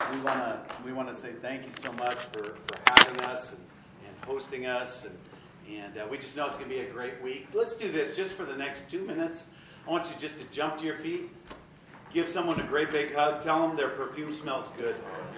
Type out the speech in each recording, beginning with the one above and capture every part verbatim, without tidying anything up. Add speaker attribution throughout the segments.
Speaker 1: we want to we want to say thank you so much for, for having us and, and hosting us, and and uh, we just know it's going to be a great week. Let's do this just for the next two minutes. I want you just to jump to your feet, give someone a great big hug, tell them their perfume smells good.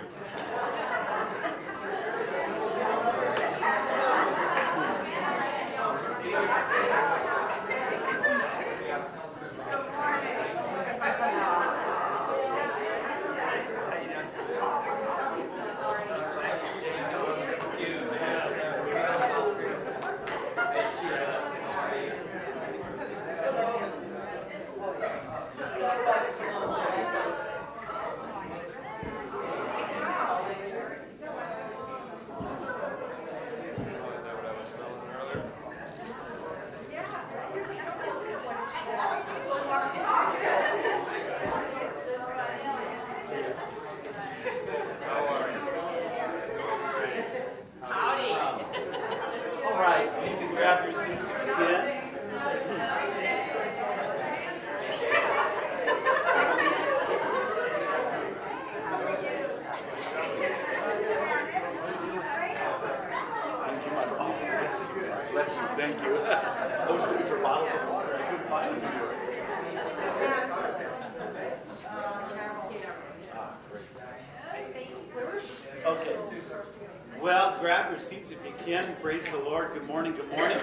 Speaker 1: Okay. Well, grab your seats if you can. Praise the Lord. Good morning. Good morning.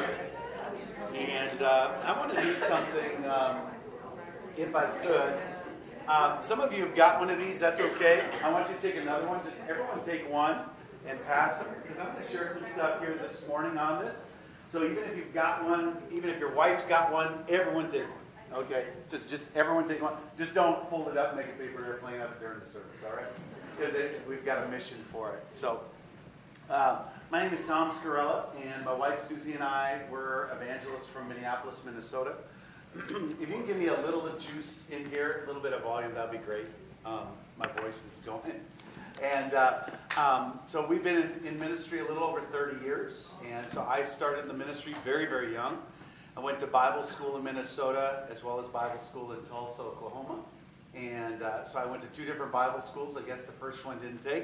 Speaker 1: And uh, I want to do something, um, if I could. Uh, some of you have got one of these. That's okay. I want you to take another one. Just everyone take one and pass them, because I'm going to share some stuff here this morning on this. So even if you've got one, even if your wife's got one, everyone take one. Okay? Just, just everyone take one. Just don't fold it up and make a paper airplane up during the service. All right? Because we've got a mission for it. So, uh, my name is Tom Scarella, and my wife Susie and I were evangelists from Minneapolis, Minnesota. If you can give me a little of juice in here, a little bit of volume, that'd be great. Um, my voice is going. And uh, um, so we've been in, in ministry a little over thirty years. And so I started the ministry very, very young. I went to Bible school in Minnesota, as well as Bible school in Tulsa, Oklahoma. And uh, so I went to two different Bible schools. I guess the first one didn't take.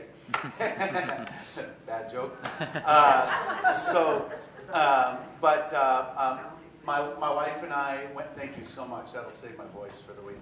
Speaker 1: Bad joke. Uh, so, um, but uh, um, my my wife and I went. Thank you so much. That'll save my voice for the week.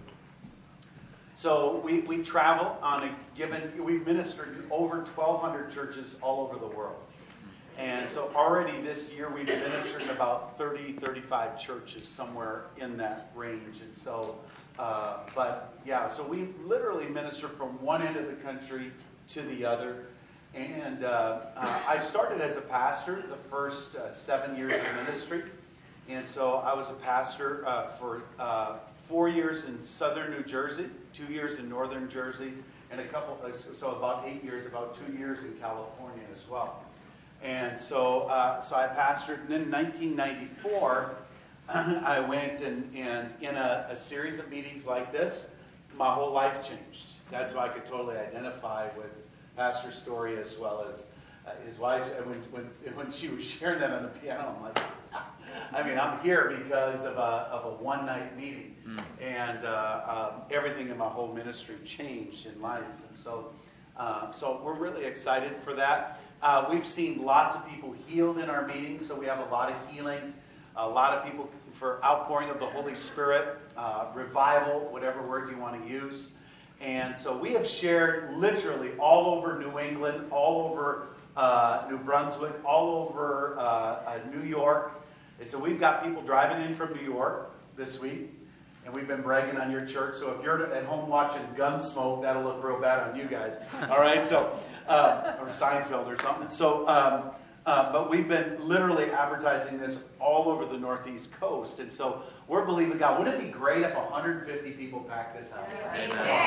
Speaker 1: So we we travel on a given. We ministered in over twelve hundred churches all over the world. And so already this year we've ministered in about thirty, thirty-five churches, somewhere in that range. And so, uh, but yeah, so we literally minister from one end of the country to the other. And uh, uh, I started as a pastor the first uh, seven years of ministry. And so I was a pastor uh, for uh, four years in southern New Jersey, two years in northern Jersey, and a couple, so about eight years, about two years in California as well. And so, uh, so I pastored. And then in nineteen ninety-four, I went and, and in a, a series of meetings like this, my whole life changed. That's why I could totally identify with Pastor's story as well as uh, his wife's. And when, when when she was sharing that on the piano, I'm like, I mean, I'm here because of a of a one night meeting, mm. and uh, um, everything in my whole ministry changed in life. And so, uh, so we're really excited for that. Uh, we've seen lots of people healed in our meetings, so we have a lot of healing, a lot of people for outpouring of the Holy Spirit, uh, revival, whatever word you want to use. And so we have shared literally all over New England, all over uh, New Brunswick, all over uh, uh, New York. And so we've got people driving in from New York this week, and we've been bragging on your church. So if you're at home watching Gunsmoke, that'll look real bad on you guys. All right, so uh, or Seinfeld or something. So, um, uh, but we've been literally advertising this all over the Northeast coast, and so we're believing God. Wouldn't it be great if one hundred fifty people packed this house? Amen.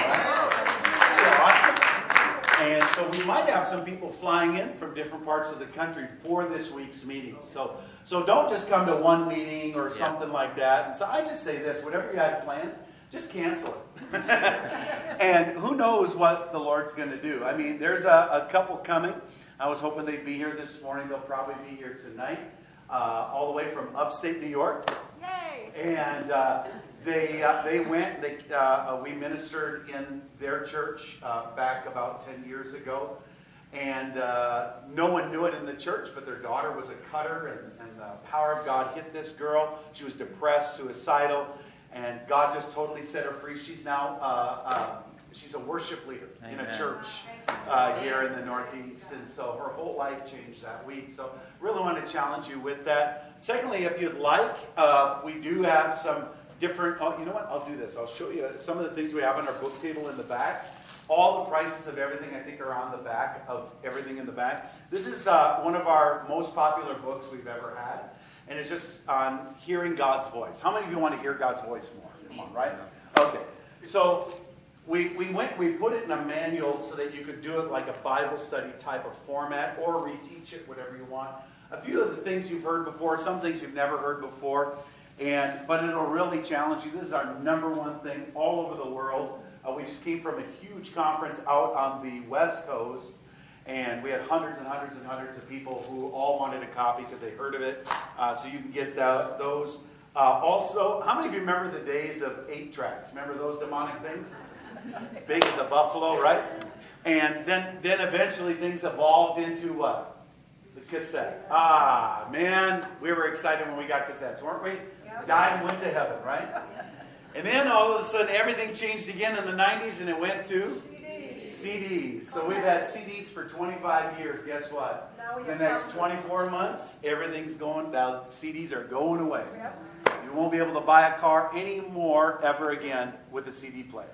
Speaker 1: Right? Awesome. And so we might have some people flying in from different parts of the country for this week's meeting. So, so don't just come to one meeting or something yeah. like that. And so I just say this: whatever you had planned, just cancel it. And who knows what the Lord's going to do. I mean, there's a, a couple coming. I was hoping they'd be here this morning. They'll probably be here tonight, uh, all the way from upstate New York.
Speaker 2: Yay!
Speaker 1: And uh, they uh, they went. They uh, we ministered in their church uh, back about ten years ago, and uh, no one knew it in the church, but their daughter was a cutter, and, and the power of God hit this girl. She was depressed, suicidal, and God just totally set her free. She's now uh, um, she's a worship leader Amen. in a church uh, here in the Northeast, and so her whole life changed that week. So really want to challenge you with that. Secondly, if you'd like, uh, we do have some different, oh, you know what, I'll do this. I'll show you some of the things we have on our book table in the back. All the prices of everything, I think, are on the back of everything in the back. This is uh, one of our most popular books we've ever had, and it's just on hearing God's voice. How many of you want to hear God's voice more? Come on, right? Okay. So we we went, we put it in a manual so that you could do it like a Bible study type of format, or reteach it, whatever you want. A few of the things you've heard before, some things you've never heard before, and but it'll really challenge you. This is our number one thing all over the world. Uh, we just came from a huge conference out on the West Coast, and we had hundreds and hundreds and hundreds of people who all wanted a copy because they heard of it. Uh, so you can get the, those. Uh, also, how many of you remember the days of eight tracks? Remember those demonic things? Big as a buffalo, right? And then, then eventually things evolved into what? The cassette. Ah, man, we were excited when we got cassettes, weren't we? Yep. Died and went to heaven, right? And then all of a sudden everything changed again in the nineties, and it went to C Ds. C Ds. So we've had C Ds for twenty-five years. Guess what? In the next twenty-four months, everything's going, now C Ds are going away. Yep. You won't be able to buy a car anymore ever again with a C D player.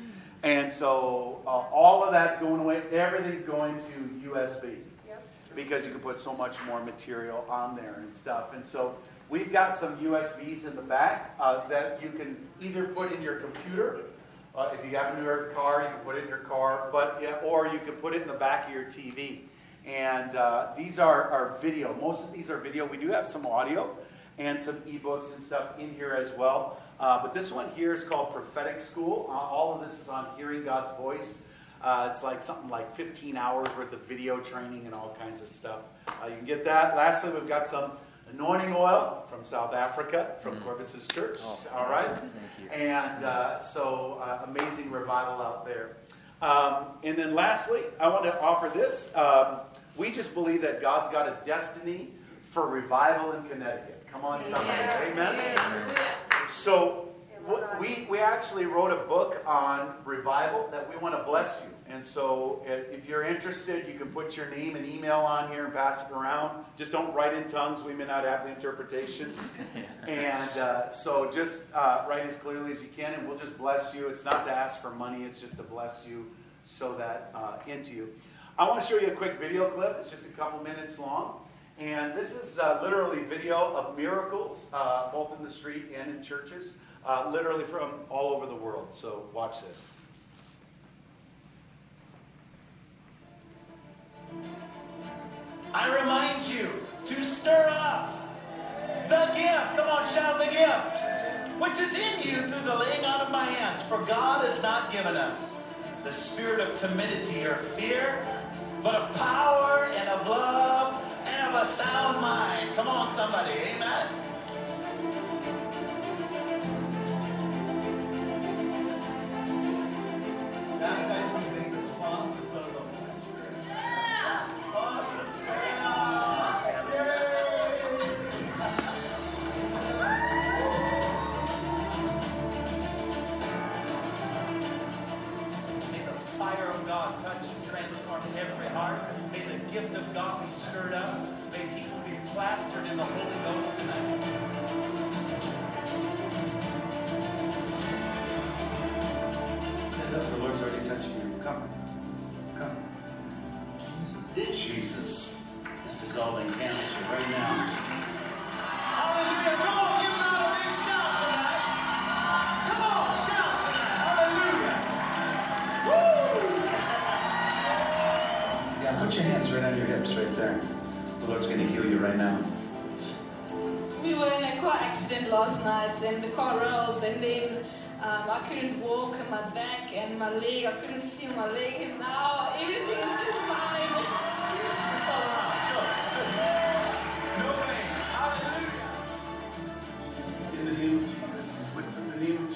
Speaker 1: And so uh, all of that's going away. Everything's going to U S B. Because you can put so much more material on there and stuff. And so we've got some U S Bs in the back uh, that you can either put in your computer. Uh, if you have a newer car, you can put it in your car. But yeah, or you can put it in the back of your T V. And uh, these are, are video. Most of these are video. We do have some audio and some ebooks and stuff in here as well. Uh, but this one here is called Prophetic School. Uh, all of this is on hearing God's voice. Uh, it's like something like fifteen hours worth of video training and all kinds of stuff. Uh, you can get that. Lastly, we've got some anointing oil from South Africa, from mm. Corvus's church. Oh, all right. Thank you. And uh, so uh, amazing revival out there. Um, and then lastly, I want to offer this. Um, we just believe that God's got a destiny for revival in Connecticut. Come on, somebody. Amen. Amen. So we we actually wrote a book on revival that we want to bless you. And so if you're interested, you can put your name and email on here and pass it around. Just don't write in tongues. We may not have the interpretation. And uh, so just uh, write as clearly as you can, and we'll just bless you. It's not to ask for money. It's just to bless you, sow that uh, into you. I want to show you a quick video clip. It's just a couple minutes long. And this is uh, literally video of miracles, uh, both in the street and in churches, uh, literally from all over the world. So watch this.
Speaker 2: I remind you to stir up the gift. Come on, shout the gift, which is in you through the laying on of my hands. For God has not given us the spirit of timidity or fear, but of power and of love and of a sound mind. Come on, somebody. Amen. Baptizing things of the Father, the Son, and the Holy Spirit. Yeah. Awesome. May the fire of God touch and transform every heart. May the gift of God be stirred up. May people be plastered in the Holy Ghost tonight.
Speaker 1: Stand up. The Lord's already touching you. Come. Come. Jesus is dissolving cancer right now.
Speaker 2: Hallelujah. Come on, give God a big shout tonight. Come on, shout tonight. Hallelujah. Woo!
Speaker 1: Yeah, put your hands right on your hips right there. The Lord's going to heal you right now.
Speaker 3: We were in a car accident last night, and the car rolled, and then um, I couldn't walk, and my back and my leg, I couldn't feel my leg, and now everything is just fine.
Speaker 2: Just all around. Sure. No pain. Hallelujah.
Speaker 1: In the name of Jesus, with the name of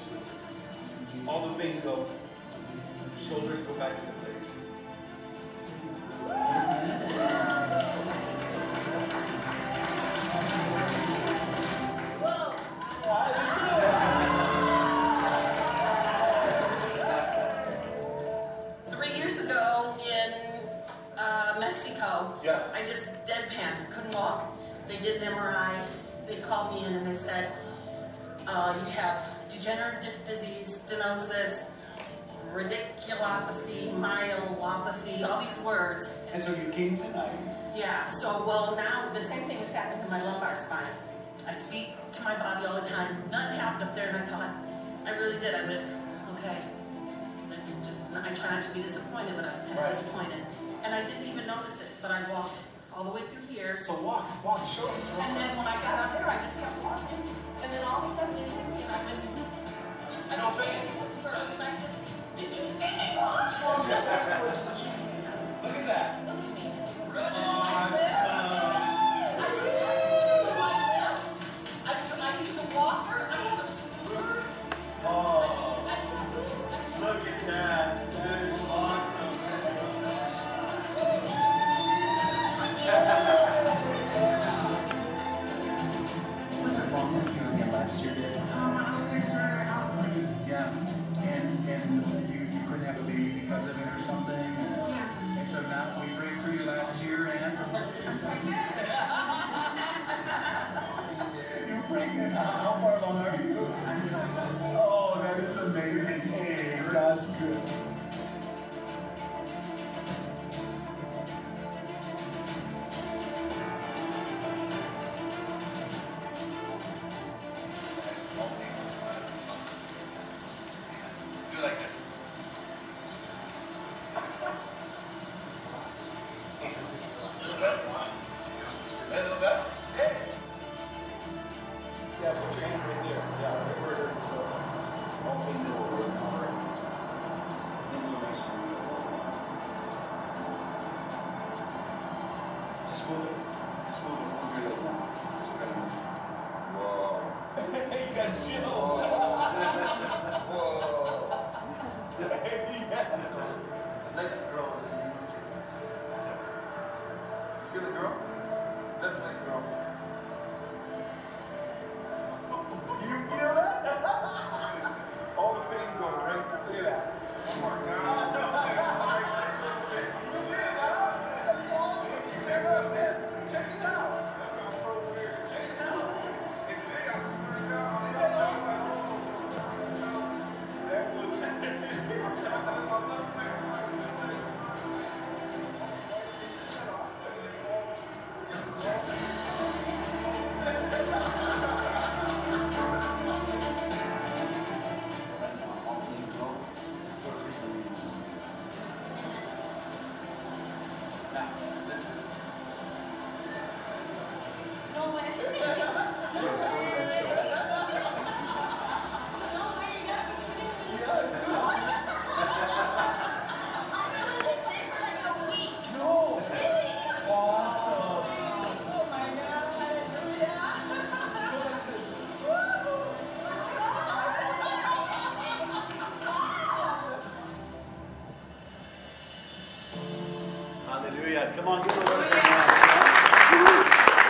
Speaker 4: They did an M R I. They called me in and they said, uh, you have degenerative disc disease, stenosis, radiculopathy, myelopathy, all these words.
Speaker 1: And so you came tonight.
Speaker 4: Yeah, so, well, now the same thing is happening to my lumbar spine. I speak to my body all the time. Nothing happened up there, and I thought, I really did. I went, okay, that's just, I try not to be disappointed, but I was kind of
Speaker 1: Right.
Speaker 4: disappointed. And I didn't even notice it, but I walked all the way through here.
Speaker 1: So walk, walk, show us.
Speaker 4: And then when I got up there, I just kept walking. And then all of a sudden it hit me, and I went, I
Speaker 1: No pain.
Speaker 4: first, and I said, did you see me walk?
Speaker 1: Look at that.
Speaker 4: Look at me.
Speaker 1: Awesome.
Speaker 4: I, I used to walk her. I have a scooter.
Speaker 1: Oh, look at that. That is awesome.
Speaker 5: Was it wrong with you again last year, Dave?
Speaker 3: Um, I was fixed for a house.
Speaker 5: Yeah. And and you, you couldn't have a baby because of it or something? And,
Speaker 3: Yeah.
Speaker 5: and so now we prayed for you last year and
Speaker 3: I'm pregnant.
Speaker 5: you're pregnant. How, how far along are you? Oh, that is amazing. Hey, God's good.
Speaker 1: Do like this. A little bit. A little bit. Hey.
Speaker 5: Yeah, put your hand right there. Yeah, right where it hurts. So, all pain go away. All right. Inflammation. Just move it. Just move it. Move your leg now. Just kind of. Whoa. You got chills. Whoa. Yeah.
Speaker 2: Let's grow in the name of Jesus. Feel it grow? Let's let it grow.
Speaker 5: You feel that? All the pain go right. Look at that.
Speaker 2: Oh my God.
Speaker 5: You feel that? That's awesome. You never have been. Check it out.
Speaker 2: That felt so weird.
Speaker 5: Check it out.
Speaker 2: And today I swear to God, I felt I was like, oh,
Speaker 5: That was.
Speaker 2: I felt that in my left leg. I'm like, this leg is not. I said, it falls
Speaker 5: Right now, all pain go. Perfect in the name of Jesus. Now, listen.
Speaker 3: No way.
Speaker 5: No
Speaker 3: No way, you gotta be kidding me.
Speaker 5: Yeah,
Speaker 3: I never been sick for like a week.
Speaker 5: no.
Speaker 3: Really?
Speaker 5: Awesome.
Speaker 3: Oh my God, hallelujah.
Speaker 5: Go like this.
Speaker 1: Hallelujah. Come on, give the Lord a big hand.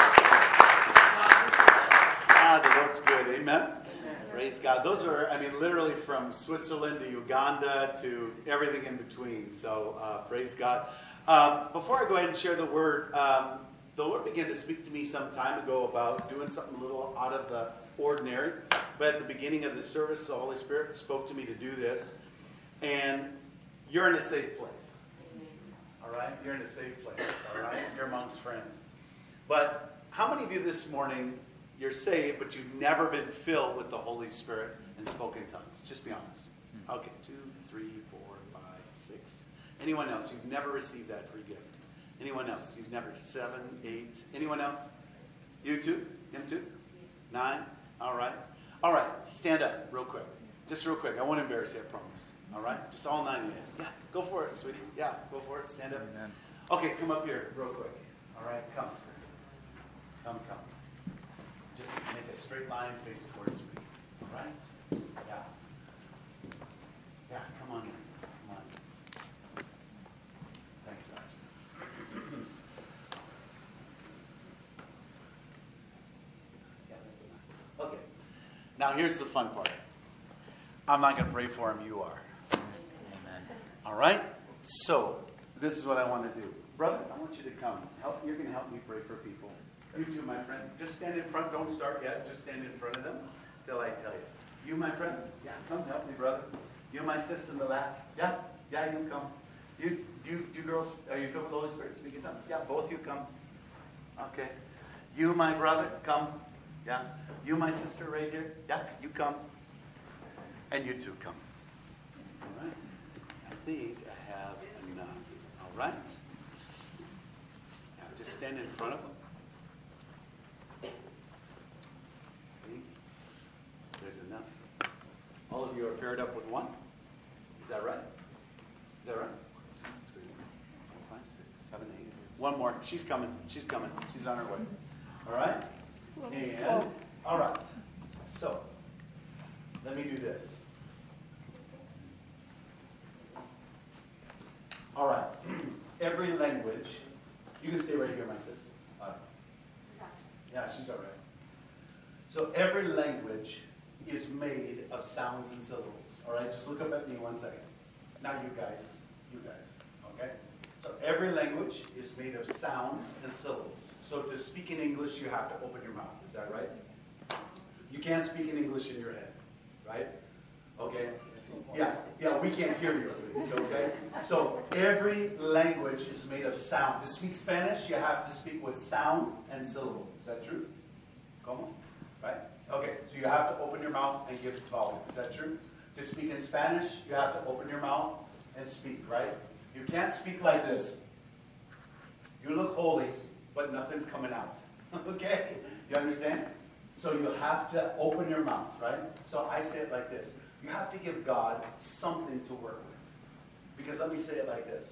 Speaker 1: Ah, the Lord's good. Amen. Praise God. Those are, I mean, literally from Switzerland to Uganda to everything in between. So uh, praise God. Um, before I go ahead and share the word, um, the Lord began to speak to me some time ago about doing something a little out of the ordinary. But at the beginning of the service, the Holy Spirit spoke to me to do this. And you're in a safe place. All right? You're in a safe place. All right? You're amongst friends. But how many of you this morning, you're saved, but you've never been filled with the Holy Spirit and spoken tongues? Just be honest. Okay, two, three, four, five, six. Anyone else? You've never received that free gift. Anyone else? You've never? Seven, eight. Anyone else? You too? Him too? Nine? All right. All right. Stand up real quick. Just real quick. I won't embarrass you, I promise. All right? Just all nine of you. Yeah, go for it, sweetie. Yeah, go for it. Stand up.
Speaker 5: Amen.
Speaker 1: Okay, come up here real quick. All right, come. Come, come. Just make a straight line, face towards me. All right? Yeah. Yeah, come on in. Come on. Thanks, Pastor. Yeah, that's nice. Okay. Now here's the fun part. I'm not going to pray for him. You are.
Speaker 5: Amen.
Speaker 1: All right? So, this is what I want to do. Brother, I want you to come. Help. You're going to help me pray for people. You too, my friend. Just stand in front. Don't start yet. Just stand in front of them till I tell you. You, my friend. Yeah, come help me, brother. You, my sis, in the last. Yeah, yeah, you come. You, you, you girls, are you filled with the Holy Spirit? Speak in tongues. Yeah, both you come. Okay. You, my brother, come. Yeah. You, my sister, right here. Yeah, you come. And you two come. All right. I think I have enough. All right. Now just stand in front of them. I think there's enough. All of you are paired up with one. Is that right? Is that right? Two, three, four, five, six, seven, eight. One more. She's coming. She's coming. She's on her way. All right? And, all right. So, let me do this. All right. Every language, you can stay right here, my sis. Uh, yeah, she's all right. So, every language is made of sounds and syllables. All right? Just look up at me one second. Now, you guys. You guys. Okay? So, every language is made of sounds and syllables. So, to speak in English, you have to open your mouth. Is that right? You can't speak in English in your head. Right? Okay? Yeah, yeah, we can't hear you at least, okay? So every language is made of sound. To speak Spanish, you have to speak with sound and syllable. Is that true? Come on. Right? Okay, so you have to open your mouth and give volume. Is that true? To speak in Spanish, you have to open your mouth and speak, right? You can't speak like this. You look holy, but nothing's coming out. Okay? You understand? So you have to open your mouth, right? So I say it like this. You have to give God something to work with. Because let me say it like this.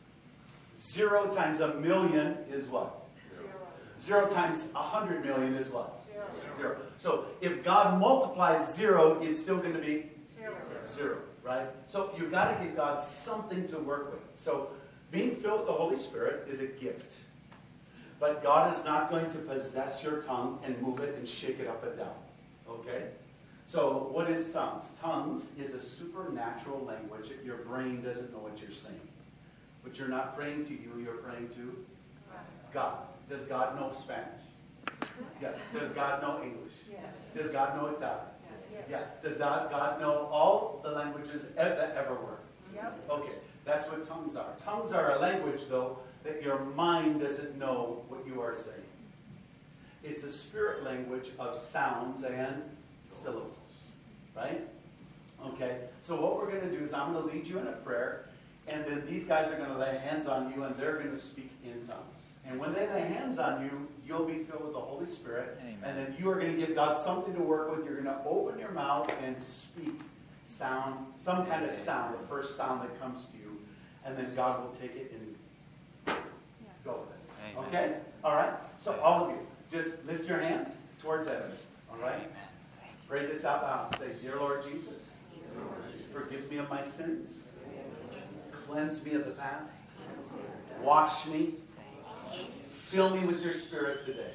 Speaker 1: Zero times a million is what? Zero. Zero times a hundred million is what? Zero. Zero. So if God multiplies zero, it's still going to be zero. Zero, right? So you've got to give God something to work with. So being filled with the Holy Spirit is a gift. But God is not going to possess your tongue and move it and shake it up and down. Okay? So what is tongues? Tongues is a supernatural language that your brain doesn't know what you're saying. But you're not praying to you, you're praying to God. Does God know Spanish? Yeah. Does God know English? Yes. Does God know Italian? Yes. Yeah. Does God, God know all the languages that ever were? Yep. Okay. That's what tongues are. Tongues are a language, though, that your mind doesn't know what you are saying. It's a spirit language of sounds and syllables. Right? Okay. So what we're going to do is I'm going to lead you in a prayer, and then these guys are going to lay hands on you, and they're going to speak in tongues. And when they lay hands on you, you'll be filled with the Holy Spirit. Amen. And then you are going to give God something to work with. You're going to open your mouth and speak sound, some kind of sound, the first sound that comes to you. And then God will take it and go with it. Amen. Okay? All right? So all of you, just lift your hands towards heaven. All right? Amen. Pray this out loud. Say, Dear Lord Jesus, forgive me of my sins. Cleanse me of the past. Wash me. Fill me with your Spirit today.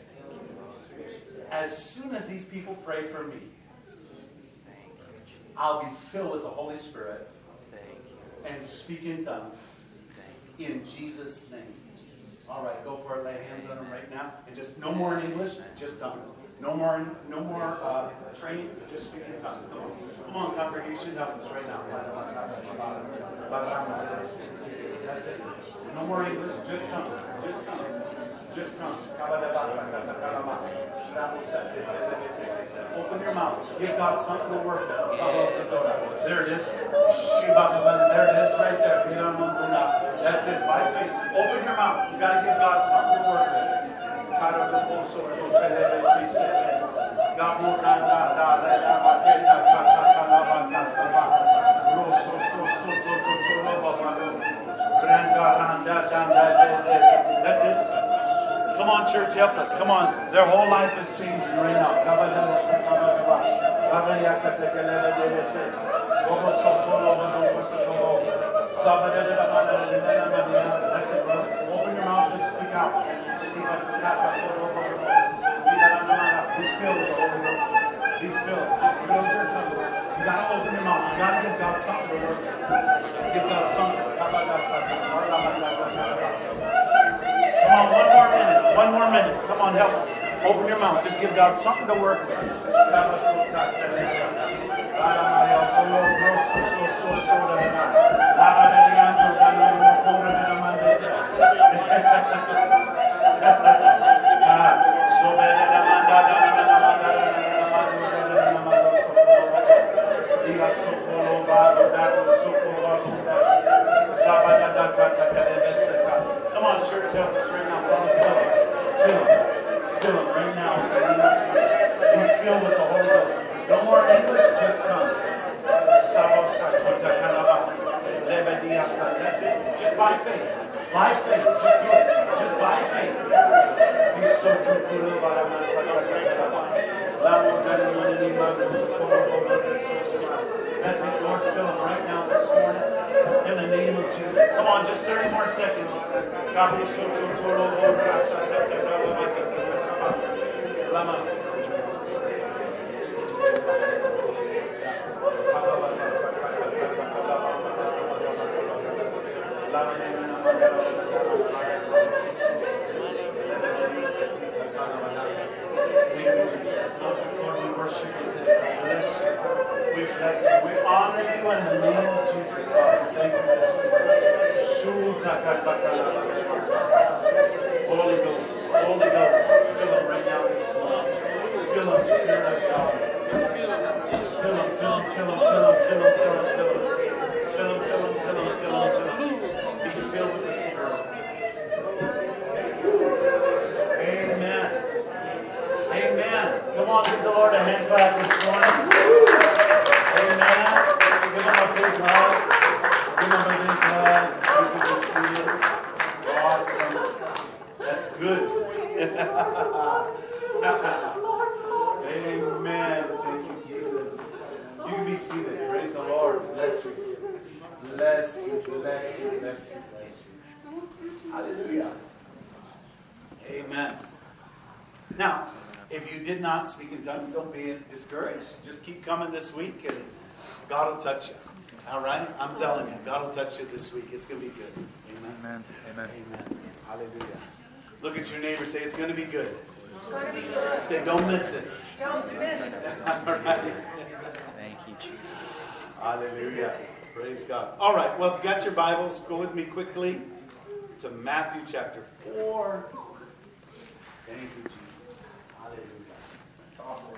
Speaker 1: As soon as these people pray for me, I'll be filled with the Holy Spirit and speak in tongues in Jesus' name. All right, go for it. Lay hands on them right now. And just no more in English, just tongues. No more, no more uh, training, just speak in tongues. Come on. Come on, congregation, help us right now. That's it. No more English, just tongues. Just tongues. Just tongues. Open your mouth. Give God something to work with. There it is. There it is right there. That's it. By faith. Open your mouth. You've got to give God something to work with. That's it. Come on, church, help us. Come on. Their whole life is changing right now. That's it, brother. Open your mouth and speak out. Be filled with the Holy Ghost. Be filled. Be filled with your tongue. You got to open your mouth. You got to give God something to work with. Give God something. Come on, one more minute. One more minute. Come on, help. Open your mouth. Just give God something to work with. Come on, church, help us right now. Father, fill him. Fill him. Fill him right now in the name of Jesus. Be filled with the Holy Ghost. No more English, just tongues. That's it. Just by faith. By faith. Just do it. Just by faith. That's it, Lord. Fill him right now this morning. In the name of Jesus. Come on, just thirty more seconds. Thank you, Jesus. Lord, Lord, we worship you today. We bless you. We bless you. We honor you in the name of Jesus, Father. Thank you this morning. Holy Ghost, Holy Ghost, fill him right now this morning. Fill him, Spirit of God. Fill him, fill him, fill him, fill him, fill him, fill him, fill him. Fill him, fill him, fill him, fill him, fill him. Be filled with the Spirit. Amen. Amen. Come on, give the Lord a hand clap this morning. Amen. Give him a big hug. Give him a big hug. You can just see it. Awesome. That's good. Amen. Thank you, Jesus. You can be seated. Praise the Lord. Bless you. Bless you. Bless you. Bless you. Bless you. Hallelujah. Amen. Now, if you did not speak in tongues, don't be discouraged. Just keep coming this week and God will touch you. All right? I'm telling you, God will touch you this week. It's going to be good. Amen.
Speaker 6: Amen. Amen.
Speaker 1: Amen. Hallelujah. Look at your neighbor. Say, it's going to be good.
Speaker 7: It's going to be good.
Speaker 1: Say, don't miss it.
Speaker 7: Don't miss it.
Speaker 1: All right.
Speaker 6: Thank you, Jesus.
Speaker 1: Hallelujah. Praise God. All right. Well, if you got your Bibles, go with me quickly to Matthew chapter four. Thank you, Jesus. Hallelujah. That's awesome.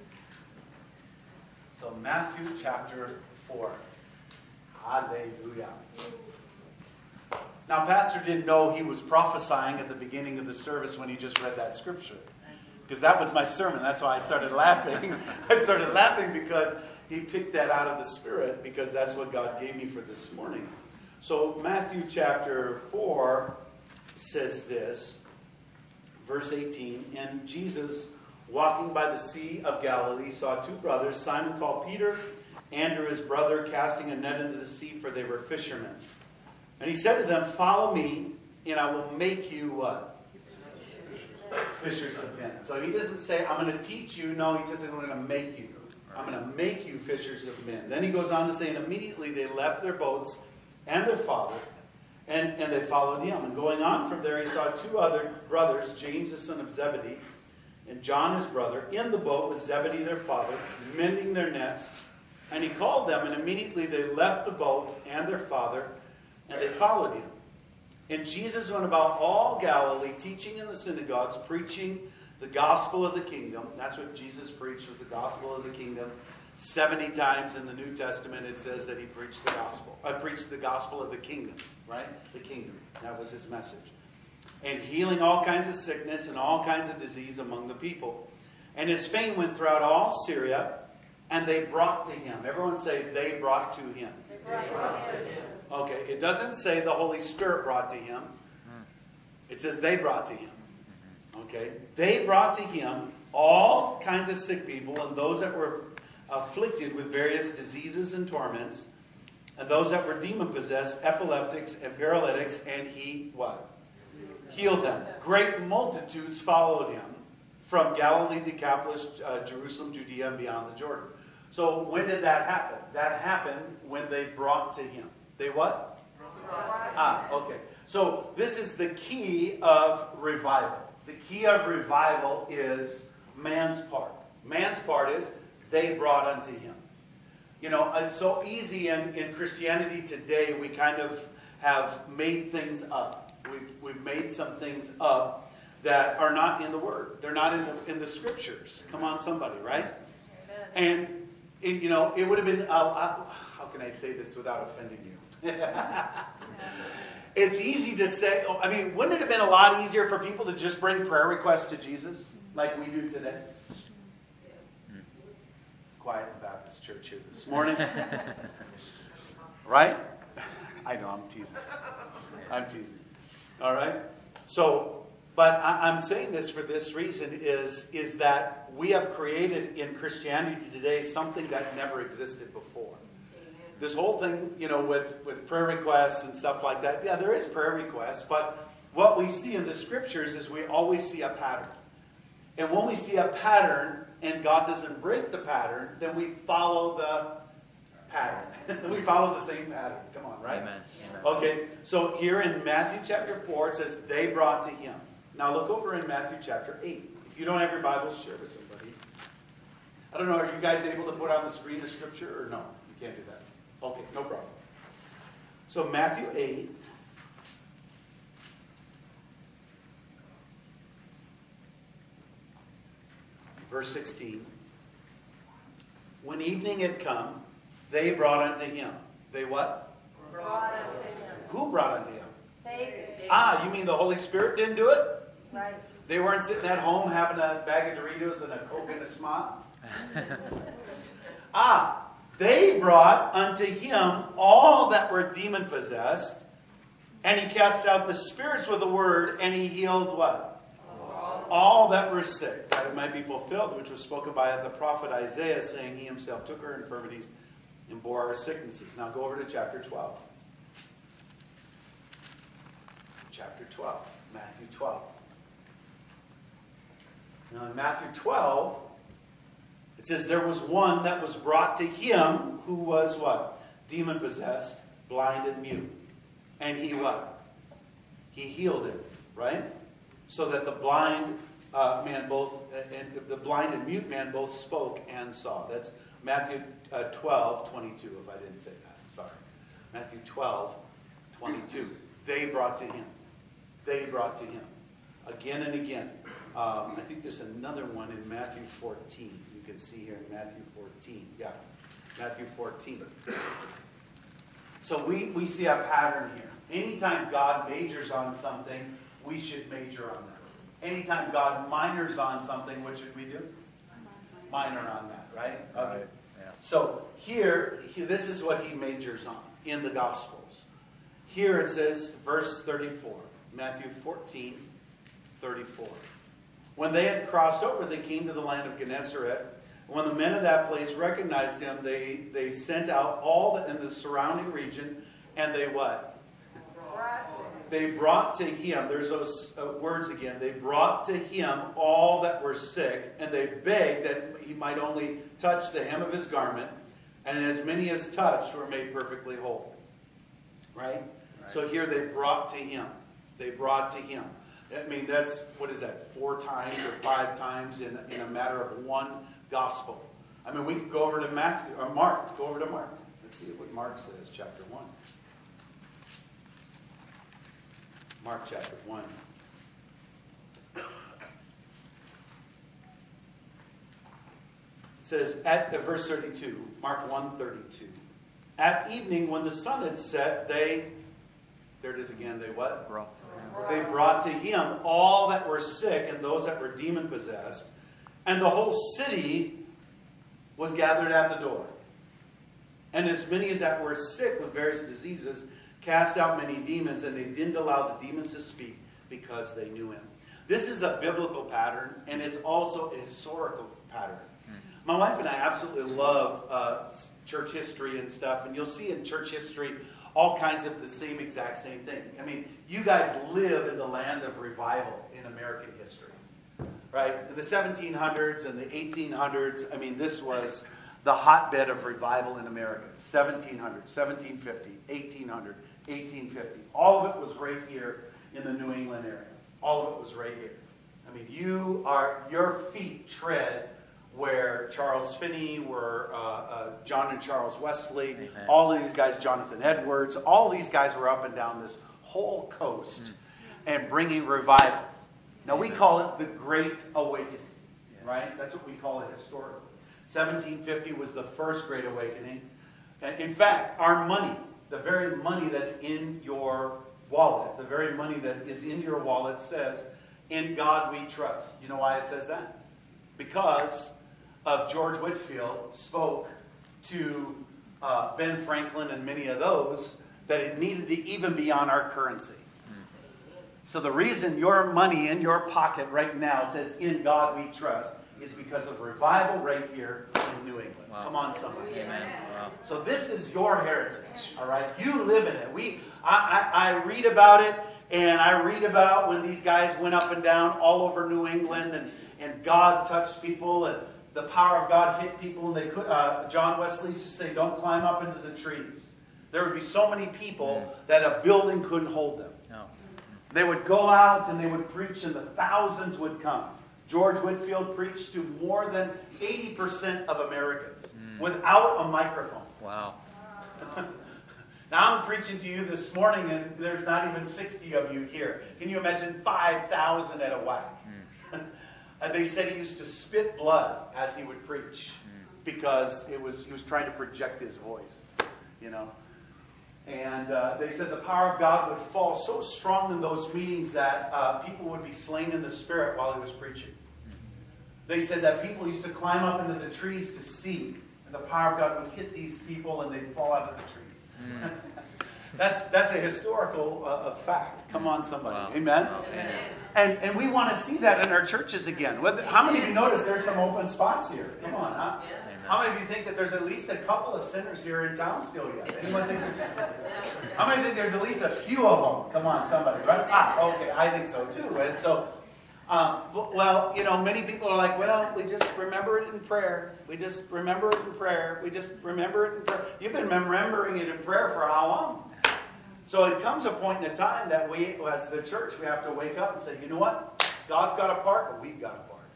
Speaker 1: So Matthew chapter four. Hallelujah. Now, Pastor didn't know he was prophesying at the beginning of the service when he just read that scripture. Because that was my sermon. That's why I started laughing. I started laughing because he picked that out of the Spirit, because that's what God gave me for this morning. So Matthew chapter four says this, verse eighteen, and Jesus, walking by the Sea of Galilee, saw two brothers, Simon called Peter, Andrew his brother, casting a net into the sea, for they were fishermen. And he said to them, follow me, and I will make you what? Fishers of men. So he doesn't say, I'm going to teach you. No, he says, I'm going to make you. I'm going to make you fishers of men. Then he goes on to say, and immediately they left their boats and their father, and, and they followed him. And going on from there, he saw two other brothers, James the son of Zebedee, and John his brother, in the boat with Zebedee their father, mending their nets. And he called them, and immediately they left the boat and their father, and they followed him. And Jesus went about all Galilee, teaching in the synagogues, preaching the gospel of the kingdom. That's what Jesus preached, was the gospel of the kingdom. Seventy times in the New Testament it says that he preached the gospel. I uh, preached the gospel of the kingdom, right? The kingdom. That was his message. And healing all kinds of sickness and all kinds of disease among the people. And his fame went throughout all Syria, and they brought to him. Everyone say, they brought to him.
Speaker 7: They brought to him.
Speaker 1: Okay, it doesn't say the Holy Spirit brought to him. It says they brought to him. Okay, they brought to him all kinds of sick people and those that were afflicted with various diseases and torments, and those that were demon-possessed, epileptics, and paralytics, and he, what? Healed them. Great multitudes followed him from Galilee, Decapolis, uh, Jerusalem, Judea, and beyond the Jordan. So when did that happen? That happened when they brought to him. They what? Ah, okay. So this is the key of revival. the key of revival is man's part. Man's part is they brought unto him. You know, it's so easy in, in Christianity today, we kind of have made things up. We've, we've made some things up that are not in the Word. They're not in the in the Scriptures. Come on, somebody, right? And, and you know, it would have been, uh, uh, how can I say this without offending you? It's easy to say, oh, I mean, wouldn't it have been a lot easier for people to just bring prayer requests to Jesus like we do today? It's quiet in the Baptist church here this morning. Right? I know, I'm teasing. I'm teasing. All right? So, but I, I'm saying this for this reason is, is that we have created in Christianity today something that never existed before. This whole thing, you know, with, with prayer requests and stuff like that, yeah, there is prayer requests, but what we see in the Scriptures is we always see a pattern. And when we see a pattern and God doesn't break the pattern, then we follow the pattern. We follow the same pattern. Come on, right?
Speaker 6: Amen. Amen.
Speaker 1: Okay, so here in Matthew chapter four, it says, they brought to him. Now look over in Matthew chapter eight. If you don't have your Bibles, share with somebody. I don't know, are you guys able to put on the screen the Scripture or no? You can't do that. Okay, no problem. So Matthew eight. Verse sixteen. When evening had come, they brought unto him. They what?
Speaker 7: Brought unto him.
Speaker 1: Who brought unto him?
Speaker 7: They did.
Speaker 1: Ah, you mean the Holy Spirit didn't do it?
Speaker 7: Right.
Speaker 1: They weren't sitting at home having a bag of Doritos and a Coke and a smile? Ah, they brought unto him all that were demon-possessed, and he cast out the spirits with a word, and he healed what? All. All that were sick, that it might be fulfilled, which was spoken by the prophet Isaiah, saying, he himself took our infirmities and bore our sicknesses. Now go over to chapter twelve. Chapter twelve, Matthew twelve. Now in Matthew twelve, it says, there was one that was brought to him who was what? Demon-possessed, blind and mute. And he what? He healed him, right? So that the blind uh, man both, and the blind and mute man both spoke and saw. That's Matthew uh, twelve, twenty-two, if I didn't say that. I'm sorry. Matthew twelve, twenty-two. They brought to him. They brought to him. Again and again. Um, I think there's another one in Matthew fourteen. You can see here in Matthew fourteen. Yeah, Matthew fourteen. So we, we see a pattern here. Anytime God majors on something, we should major on that. Anytime God minors on something, what should we do? Minor on that, right? Okay.
Speaker 6: Right. Yeah.
Speaker 1: So here, he, this is what he majors on in the Gospels. Here it says, verse thirty-four. Matthew fourteen, thirty-four. When they had crossed over, they came to the land of Gennesaret. When the men of that place recognized him, they, they sent out all the, in the surrounding region, and they what?
Speaker 7: Brought.
Speaker 1: They brought to him, there's those uh, words again, they brought to him all that were sick, and they begged that he might only touch the hem of his garment, and as many as touched were made perfectly whole. Right? Right. So here they brought to him. They brought to him. I mean, that's, what is that, four times or five times in, in a matter of one gospel. I mean, we could go over to Matthew, or Mark. Go over to Mark. Let's see what Mark says, chapter one. Mark chapter one. It says, at uh, verse thirty-two, Mark one thirty-two. At evening, when the sun had set, they, there it is again, they what?
Speaker 6: Brought to him.
Speaker 1: They brought to him all that were sick and those that were demon-possessed, and the whole city was gathered at the door. And as many as that were sick with various diseases cast out many demons, and they didn't allow the demons to speak because they knew him. This is a biblical pattern, and it's also a historical pattern. Mm-hmm. My wife and I absolutely love uh, church history and stuff, and you'll see in church history all kinds of the same exact same thing. I mean, you guys live in the land of revival in American history, right? In the seventeen hundreds and the eighteen hundreds, I mean, this was the hotbed of revival in America. seventeen hundred, seventeen fifty, eighteen hundred, eighteen fifty. All of it was right here in the New England area. All of it was right here. I mean, you are, your feet tread where Charles Finney, where uh, uh, John and Charles Wesley, Amen. All of these guys, Jonathan Edwards, all these guys were up and down this whole coast mm. and bringing revival. Now, we call it the Great Awakening, right? That's what we call it historically. seventeen fifty was the first Great Awakening. And in fact, our money, the very money that's in your wallet, the very money that is in your wallet says, "In God we trust." You know why it says that? Because of George Whitefield spoke to uh, Ben Franklin and many of those that it needed to even be on our currency. So the reason your money in your pocket right now says, "In God we trust," is because of revival right here in New England. Wow. Come on, somebody. Amen. Wow. So this is your heritage, all right? You live in it. We, I, I, I read about it, and I read about when these guys went up and down all over New England, and, and God touched people, and the power of God hit people, and they could. Uh, John Wesley used to say, "Don't climb up into the trees." There would be so many people that a building couldn't hold them. No. They would go out and they would preach, and the thousands would come. George Whitefield preached to more than eighty percent of Americans mm. without a microphone. Wow. Now I'm preaching to you this morning, and there's not even sixty of you here. Can you imagine five thousand at a whack? Mm. And they said he used to spit blood as he would preach mm. because it was he was trying to project his voice, you know. And uh, they said the power of God would fall so strong in those meetings that uh, people would be slain in the spirit while he was preaching. They said that people used to climb up into the trees to see, and the power of God would hit these people and they'd fall out of the trees. Mm. that's that's a historical uh, fact. Come on, somebody. Wow. Amen? Wow. Amen. And and we want to see that in our churches again. How many of you notice there's some open spots here? Come on, huh? How many of you think that there's at least a couple of sinners here in town still yet? Anyone think there's? How many think there's at least a few of them? Come on, somebody, right? Ah, okay, I think so too. And so, um, well, you know, many people are like, well, we just remember it in prayer. We just remember it in prayer. We just remember it in prayer. You've been remembering it in prayer for how long? So it comes a point in a time that we, as the church, we have to wake up and say, you know what? God's got a part, but we've got a part.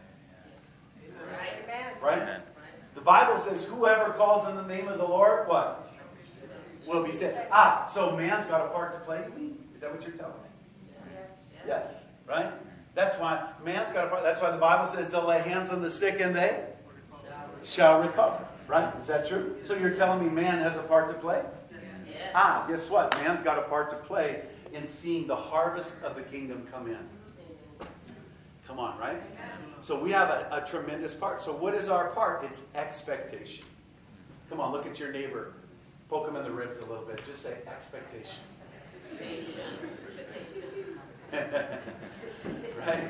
Speaker 1: Right. Right. Right. Amen. The Bible says, whoever calls on the name of the Lord, what? Will be saved. Ah, so man's got a part to play, you mean? Is that what you're telling me? Yes. Yes, right? That's why man's got a part. That's why the Bible says they'll lay hands on the sick and they shall recover. Right? Is that true? So you're telling me man has a part to play? Yes. Ah, guess what? Man's got a part to play in seeing the harvest of the kingdom come in. Come on, right? So we have a, a tremendous part. So what is our part? It's expectation. Come on, look at your neighbor. Poke him in the ribs a little bit. Just say expectation. Right?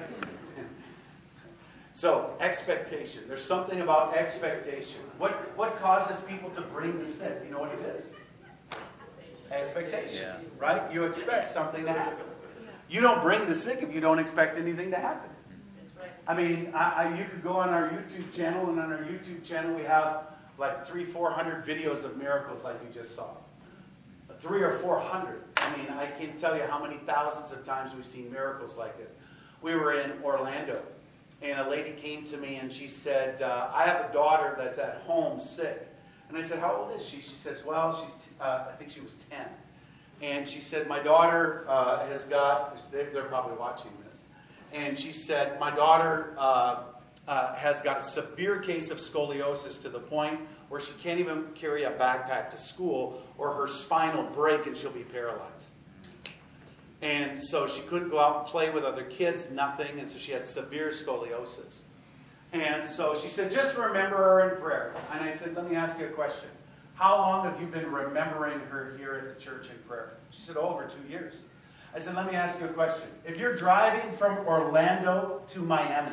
Speaker 1: So expectation. There's something about expectation. What what causes people to bring the sick? You know what it is? Expectation. Yeah. Right? You expect something to happen. You don't bring the sick if you don't expect anything to happen. I mean, I, I, you could go on our YouTube channel, and on our YouTube channel we have like three, four hundred videos of miracles like you just saw. Three or four hundred. I mean, I can't tell you how many thousands of times we've seen miracles like this. We were in Orlando, and a lady came to me and she said, uh, I have a daughter that's at home sick. And I said, how old is she? She says, well, she's uh, I think she was ten. And she said, my daughter uh, has got, they're probably watching this. And she said, my daughter uh, uh, has got a severe case of scoliosis to the point where she can't even carry a backpack to school, or her spine will break and she'll be paralyzed. And so she couldn't go out and play with other kids, nothing. And so she had severe scoliosis. And so she said, just remember her in prayer. And I said, let me ask you a question. How long have you been remembering her here at the church in prayer? She said, oh, over two years. I said, let me ask you a question. If you're driving from Orlando to Miami,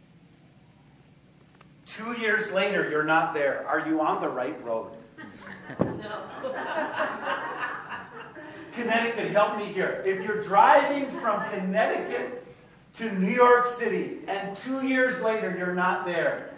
Speaker 1: two years later you're not there, are you on the right road? No. Connecticut, help me here. If you're driving from Connecticut to New York City and two years later you're not there,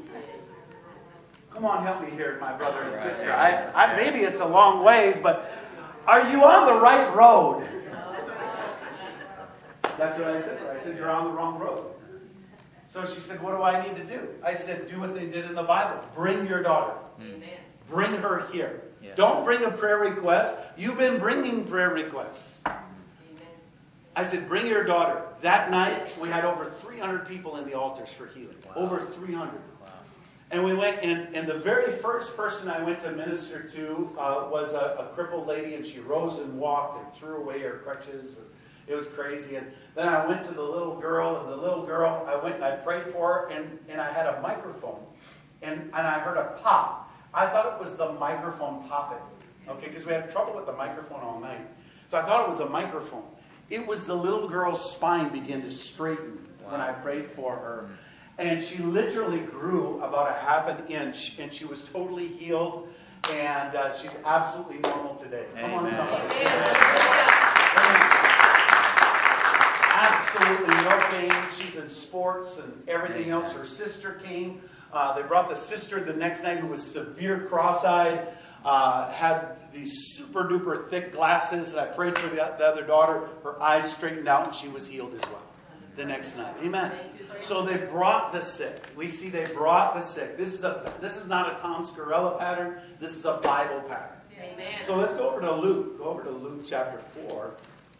Speaker 1: come on, help me here, my brother and sister. I, I, maybe it's a long ways, but are you on the right road? That's what I said to her. I said, you're on the wrong road. So she said, what do I need to do? I said, do what they did in the Bible. Bring your daughter.
Speaker 6: Amen.
Speaker 1: Bring her here.
Speaker 6: Yeah.
Speaker 1: Don't bring a prayer request. You've been bringing prayer requests.
Speaker 7: Amen.
Speaker 1: I said, bring your daughter. That night, we had over three hundred people in the altars for healing.
Speaker 6: Wow.
Speaker 1: Over three hundred.
Speaker 6: Wow.
Speaker 1: And we went, and, and the very first person I went to minister to uh, was a, a crippled lady, and she rose and walked and threw away her crutches. And it was crazy. And then I went to the little girl, and the little girl, I went and I prayed for her, and, and I had a microphone, and, and I heard a pop. I thought it was the microphone popping, okay, because we had trouble with the microphone all night. So I thought it was a microphone. It was the little girl's spine began to straighten wow. when I prayed for her. And she literally grew about a half an inch, and she was totally healed, and uh, she's absolutely normal today. Come
Speaker 6: Amen.
Speaker 1: on, somebody.
Speaker 7: Amen.
Speaker 1: Amen. Absolutely no pain. She's in sports and everything else. Her sister came. Uh, they brought the sister the next night who was severe cross-eyed, uh, had these super-duper thick glasses, and I prayed for the, the other daughter. Her eyes straightened out, and she was healed as well the next night. Amen. So they brought the sick. We see they brought the sick. This is the this is not a Tom Scarella pattern. This is a Bible pattern.
Speaker 7: Amen.
Speaker 1: So let's go over to Luke. Go over to Luke chapter four.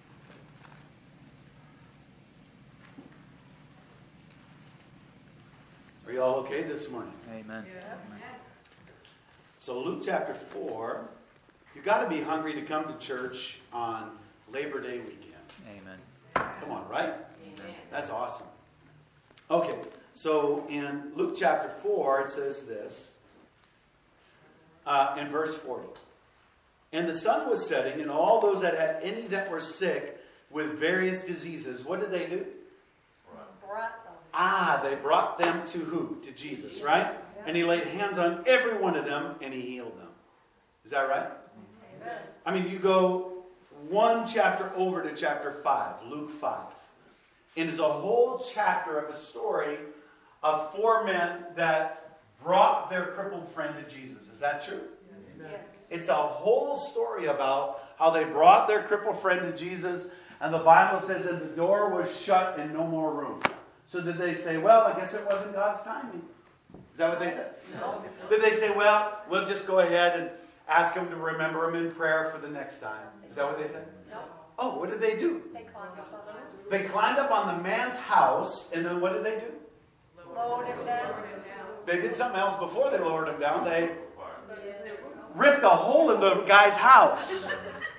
Speaker 1: Are you all okay this morning?
Speaker 6: Amen.
Speaker 1: So Luke chapter four. You got to be hungry to come to church on Labor Day weekend.
Speaker 6: Amen.
Speaker 1: Come on, right?
Speaker 7: Amen.
Speaker 1: That's awesome. Okay, so in Luke chapter four, it says this, uh, in verse forty. And the sun was setting, and all those that had any that were sick with various diseases, what did they do?
Speaker 7: Brought them.
Speaker 1: Ah, they brought them to who? To Jesus, right? And he laid hands on every one of them, and he healed them. Is that right?
Speaker 7: Amen.
Speaker 1: I mean, you go one chapter over to chapter five, Luke five. It is a whole chapter of a story of four men that brought their crippled friend to Jesus. Is that true?
Speaker 7: Yes.
Speaker 1: It's a whole story about how they brought their crippled friend to Jesus, and the Bible says that the door was shut and no more room. So did they say, well, I guess it wasn't God's timing? Is that what they said?
Speaker 7: No.
Speaker 1: Did they say, well, we'll just go ahead and ask him to remember him in prayer for the next time? Is that what they said?
Speaker 7: No.
Speaker 1: Oh, what did they do?
Speaker 7: They climbed up on him.
Speaker 1: They climbed up on the man's house, and then what did they do?
Speaker 7: Lowered him down.
Speaker 1: They did something else before they lowered him down. They ripped a hole in the guy's house.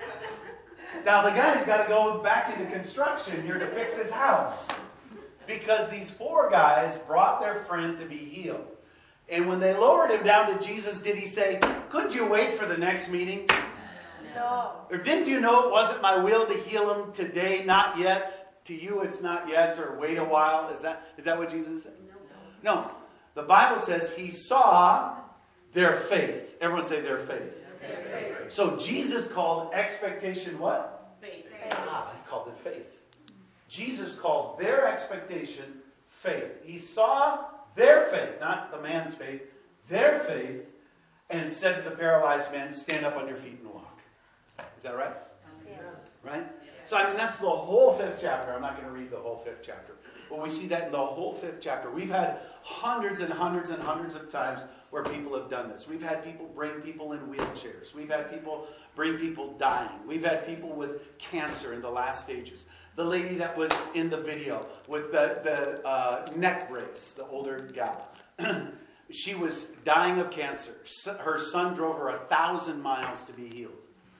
Speaker 1: Now the guy's got to go back into construction here to fix his house. Because these four guys brought their friend to be healed. And when they lowered him down to Jesus, did he say, couldn't you wait for the next meeting?
Speaker 7: No.
Speaker 1: Or didn't you know it wasn't my will to heal him today? Not yet. To you it's not yet. Or wait a while. Is that is that what Jesus said? No. No. The Bible says he saw their faith. Everyone say their faith.
Speaker 7: Their faith.
Speaker 1: So Jesus called expectation what?
Speaker 7: Faith.
Speaker 1: Ah, he called it faith. Jesus called their expectation faith. He saw their faith, not the man's faith, their faith, and said to the paralyzed man, stand up on your feet and walk. Is that right?
Speaker 7: Yes.
Speaker 1: Right? So, I mean, that's the whole fifth chapter. I'm not going to read the whole fifth chapter. But we see that in the whole fifth chapter. We've had hundreds and hundreds and hundreds of times where people have done this. We've had people bring people in wheelchairs. We've had people bring people dying. We've had people with cancer in the last stages. The lady that was in the video with the, the uh, neck brace, the older gal, she was dying of cancer. Her son drove her a thousand miles to be healed.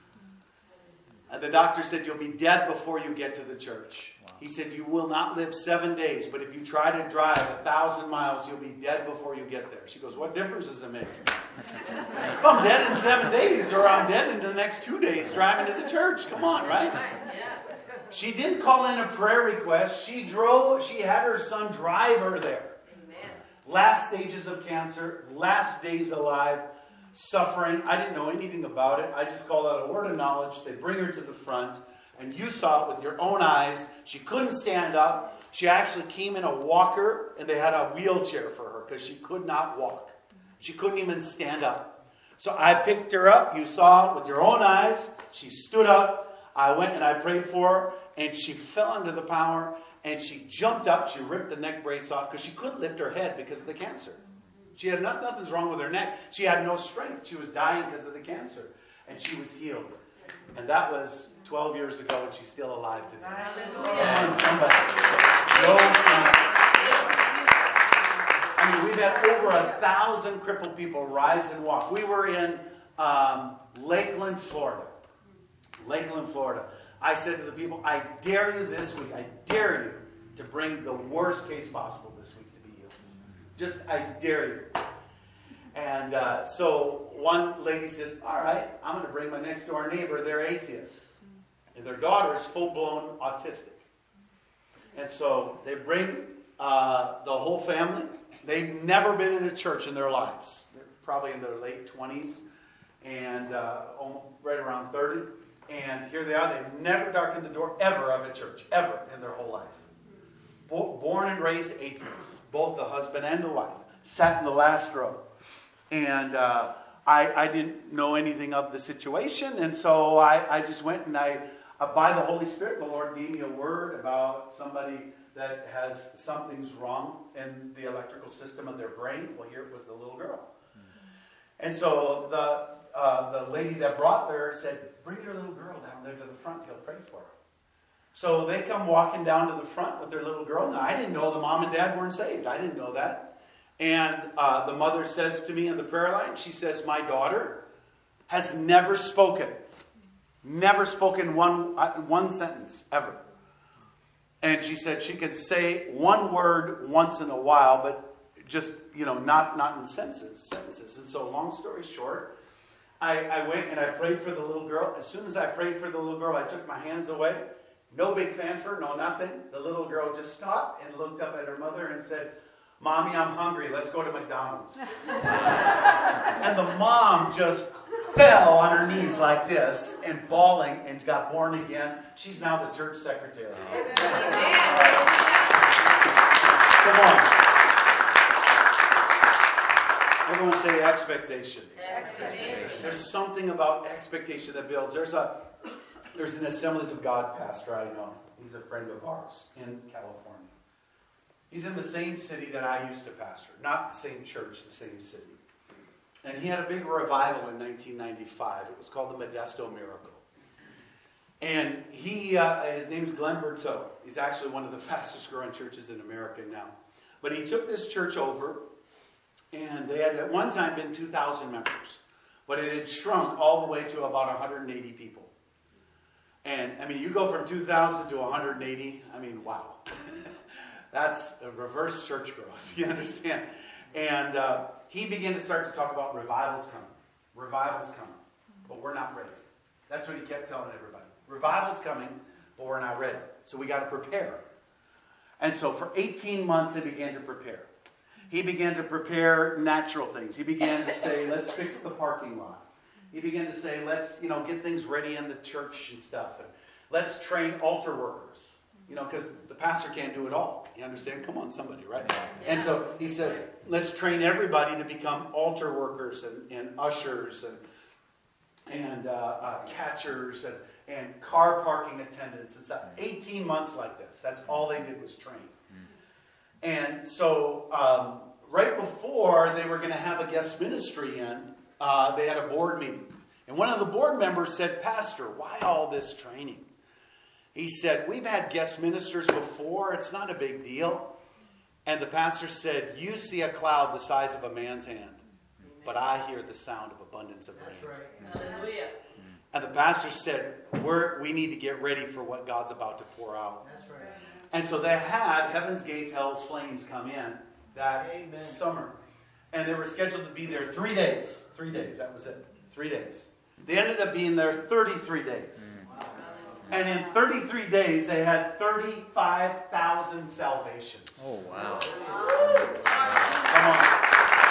Speaker 1: And the doctor said, you'll be dead before you get to the church. Wow. He said, you will not live seven days, but if you try to drive a thousand miles, you'll be dead before you get there. She goes, what difference does it make? If I'm dead in seven days, or I'm dead in the next two days driving to the church. Come on, right? She didn't call in a prayer request. She drove, she had her son drive her there.
Speaker 7: Amen.
Speaker 1: Last stages of cancer, last days alive, suffering. I didn't know anything about it. I just called out a word of knowledge. They bring her to the front, and you saw it with your own eyes. She couldn't stand up. She actually came in a walker, and they had a wheelchair for her because she could not walk. She couldn't even stand up. So I picked her up. You saw it with your own eyes. She stood up. I went and I prayed for her, and she fell under the power, and she jumped up. She ripped the neck brace off because she couldn't lift her head because of the cancer. She had nothing, nothing's wrong with her neck. She had no strength. She was dying because of the cancer, and she was healed. And that was twelve years ago, and she's still alive today. Come on, somebody. No cancer. I mean, we've had over a thousand crippled people rise and walk. We were in um, Lakeland, Florida. Lakeland, Florida. I said to the people, I dare you this week, I dare you to bring the worst case possible this week to be healed. Just, I dare you. And uh, so one lady said, all right, I'm going to bring my next door neighbor. They're atheists. And their daughter is full-blown autistic. And so they bring uh, the whole family. They've never been in a church in their lives. They're probably in their late twenties and uh, right around thirty. And here they are. They've never darkened the door ever of a church, ever in their whole life. Bo- born and raised atheists, both the husband and the wife. Sat in the last row. And uh, I, I didn't know anything of the situation. And so I, I just went and I, uh, by the Holy Spirit, the Lord gave me a word about somebody that has something's wrong in the electrical system of their brain. Well, here it was the little girl. And so the uh, the lady that brought her said, bring your little girl down there to the front. He'll pray for her. So they come walking down to the front with their little girl. Now, I didn't know the mom and dad weren't saved. I didn't know that. And uh, the mother says to me in the prayer line, she says, my daughter has never spoken. Never spoken one uh, one sentence, ever. And she said she could say one word once in a while, but just, you know, not, not in sentences, sentences. And so, long story short, I, I went and I prayed for the little girl. As soon as I prayed for the little girl, I took my hands away. No big fanfare, no nothing. The little girl just stopped and looked up at her mother and said, Mommy, I'm hungry. Let's go to McDonald's. And the mom just fell on her knees like this and bawling and got born again. She's now the church secretary. Come on. Everyone say expectation. Expectation. There's something about expectation that builds. There's a there's an Assemblies of God pastor I know. He's a friend of ours in California. He's in the same city that I used to pastor. Not the same church, the same city. And he had a big revival in nineteen ninety-five. It was called the Modesto Miracle. And he, uh, his name's Glenn Berteau. He's actually one of the fastest growing churches in America now. But he took this church over. And they had at one time been two thousand members. But it had shrunk all the way to about one hundred eighty people. And, I mean, you go from two thousand to one hundred eighty. I mean, wow. That's a reverse church growth. You understand? And uh, he began to start to talk about revivals coming. Revivals coming. But we're not ready. That's what he kept telling everybody. Revival's coming, but we're not ready. So we got to prepare. And so for eighteen months, they began to prepare. He began to prepare natural things. He began to say, let's fix the parking lot. He began to say, let's, you know, get things ready in the church and stuff. And let's train altar workers. You know, because the pastor can't do it all. You understand? Come on, somebody, right? Yeah. And so he said, let's train everybody to become altar workers and, and ushers and and uh, uh, catchers and, and car parking attendants and stuff. eighteen months like this. That's all they did was train. And so um, right before they were going to have a guest ministry in, uh, they had a board meeting. And one of the board members said, Pastor, why all this training? He said, we've had guest ministers before. It's not a big deal. And the pastor said, you see a cloud the size of a man's hand, but I hear the sound of abundance of rain. That's right. Hallelujah. And the pastor said, We're, we need to get ready for what God's about to pour out. That's right. And so they had Heaven's Gates, Hell's Flames come in that Amen. Summer. And they were scheduled to be there three days. Three days, that was it. Three days. They ended up being there thirty-three days. Wow. And in thirty-three days, they had thirty-five thousand salvations.
Speaker 6: Oh, wow.
Speaker 1: Come on.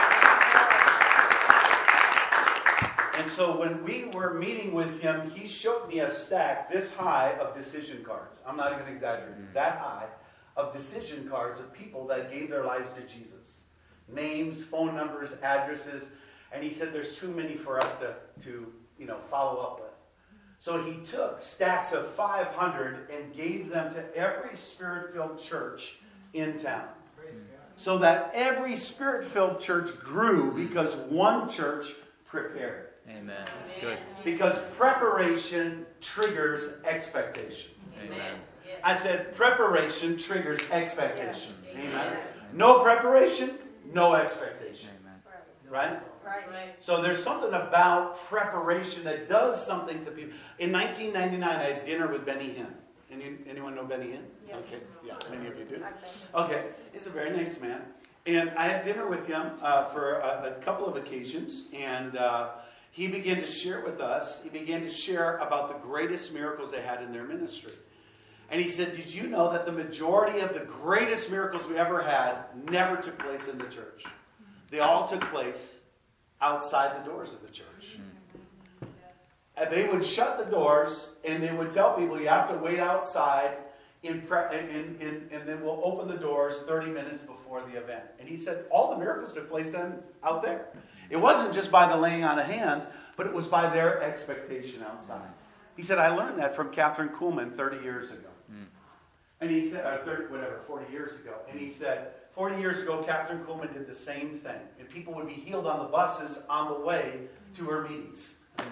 Speaker 1: And so when we were meeting with him, he showed me a stack this high of decision cards. I'm not even exaggerating. Mm-hmm. That high of decision cards of people that gave their lives to Jesus. Names, phone numbers, addresses. And he said there's too many for us to, to you know, follow up with. So he took stacks of five hundred and gave them to every Spirit-filled church in town. So that every Spirit-filled church grew because one church prepared.
Speaker 6: Amen. That's good.
Speaker 1: Because preparation triggers expectation.
Speaker 6: Amen.
Speaker 1: I said preparation triggers expectation. Amen. No preparation, no expectation.
Speaker 6: Amen.
Speaker 1: Right?
Speaker 7: Right.
Speaker 1: So there's something about preparation that does something to people. In nineteen ninety-nine, I had dinner with Benny Hinn. Any, anyone know Benny Hinn?
Speaker 7: Yes.
Speaker 1: Okay. Yeah, many of you do.
Speaker 7: I've been.
Speaker 1: Okay. He's a very nice man. And I had dinner with him uh, for a, a couple of occasions. And uh, he began to share with us, he began to share about the greatest miracles they had in their ministry. And he said, did you know that the majority of the greatest miracles we ever had never took place in the church? They all took place outside the doors of the church. And they would shut the doors and they would tell people, you have to wait outside in pre- in, in, and then we'll open the doors thirty minutes before the event. And he said all the miracles took place then out there. It wasn't just by the laying on of hands, but it was by their expectation outside. He said, I learned that from Catherine Kuhlman thirty years ago. Mm. And he said, uh, thirty, whatever, forty years ago. And he said, forty years ago, Catherine Kuhlman did the same thing. And people would be healed on the buses on the way to her meetings.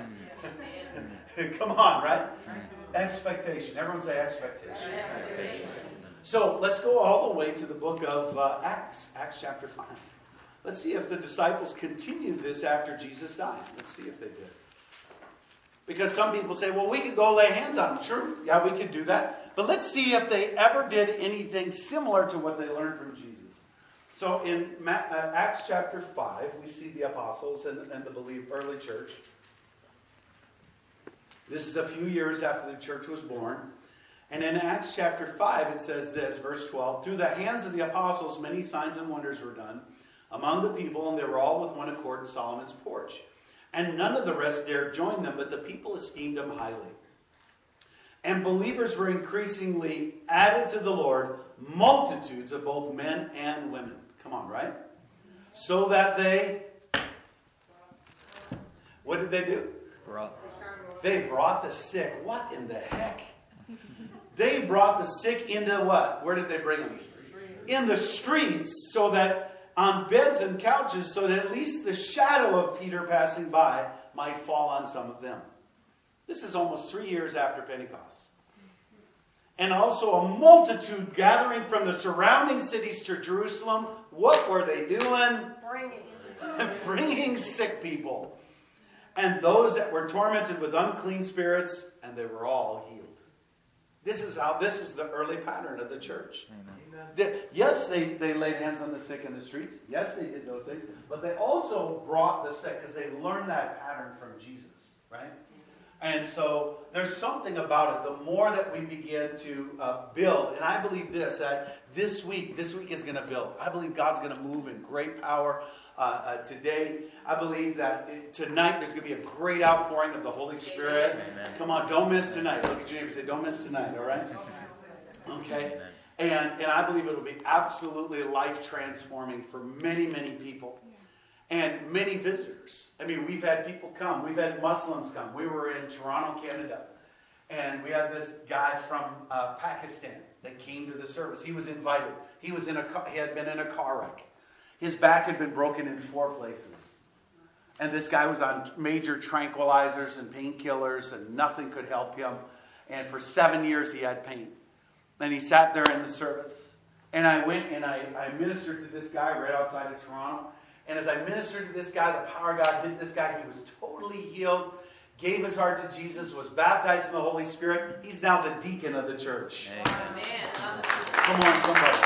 Speaker 1: Come on, right? Expectation. Everyone say expectation. Expectation. So let's go all the way to the book of uh, Acts, Acts chapter five. Let's see if the disciples continued this after Jesus died. Let's see if they did. Because some people say, well, we could go lay hands on them. True. Yeah, we could do that. But let's see if they ever did anything similar to what they learned from Jesus. So in Acts chapter five, we see the apostles and, and the believe early church. This is a few years after the church was born. And in Acts chapter five, it says this, verse twelve, through the hands of the apostles, many signs and wonders were done among the people, and they were all with one accord in Solomon's porch. And none of the rest dared join them, but the people esteemed them highly. And believers were increasingly added to the Lord, multitudes of both men and women. Come on, right? So that they, what did they do?
Speaker 6: Brought.
Speaker 1: They brought the sick. What in the heck? They brought the sick into what? Where did they bring them? In the streets, so that on beds and couches, so that at least the shadow of Peter passing by might fall on some of them. This is almost three years after Pentecost. And also a multitude gathering from the surrounding cities to Jerusalem. What were they doing?
Speaker 7: Bringing.
Speaker 1: Bringing sick people. And those that were tormented with unclean spirits, and they were all healed. This is how, this is the early pattern of the church.
Speaker 6: Amen.
Speaker 1: They, yes, they, they laid hands on the sick in the streets. Yes, they did those things. But they also brought the sick because they learned that pattern from Jesus, right? And so there's something about it. The more that we begin to uh, build, and I believe this, that this week, this week is going to build. I believe God's going to move in great power uh, uh, today. I believe that it, tonight there's going to be a great outpouring of the Holy Spirit.
Speaker 6: Amen.
Speaker 1: Come on, don't miss tonight. Look at your neighbor and say, don't miss tonight, all right? Okay? And, and I believe it will be absolutely life transforming for many, many people. And many visitors. I mean, we've had people come. We've had Muslims come. We were in Toronto, Canada. And we had this guy from uh, Pakistan that came to the service. He was invited. He was in a car, he had been in a car wreck. His back had been broken in four places. And this guy was on major tranquilizers and painkillers, and nothing could help him. And for seven years he had pain. And he sat there in the service. And I went and I, I ministered to this guy right outside of Toronto. And as I ministered to this guy, the power of God hit this guy. He was totally healed, gave his heart to Jesus, was baptized in the Holy Spirit. He's now the deacon of the church.
Speaker 6: Amen.
Speaker 1: Come on, somebody.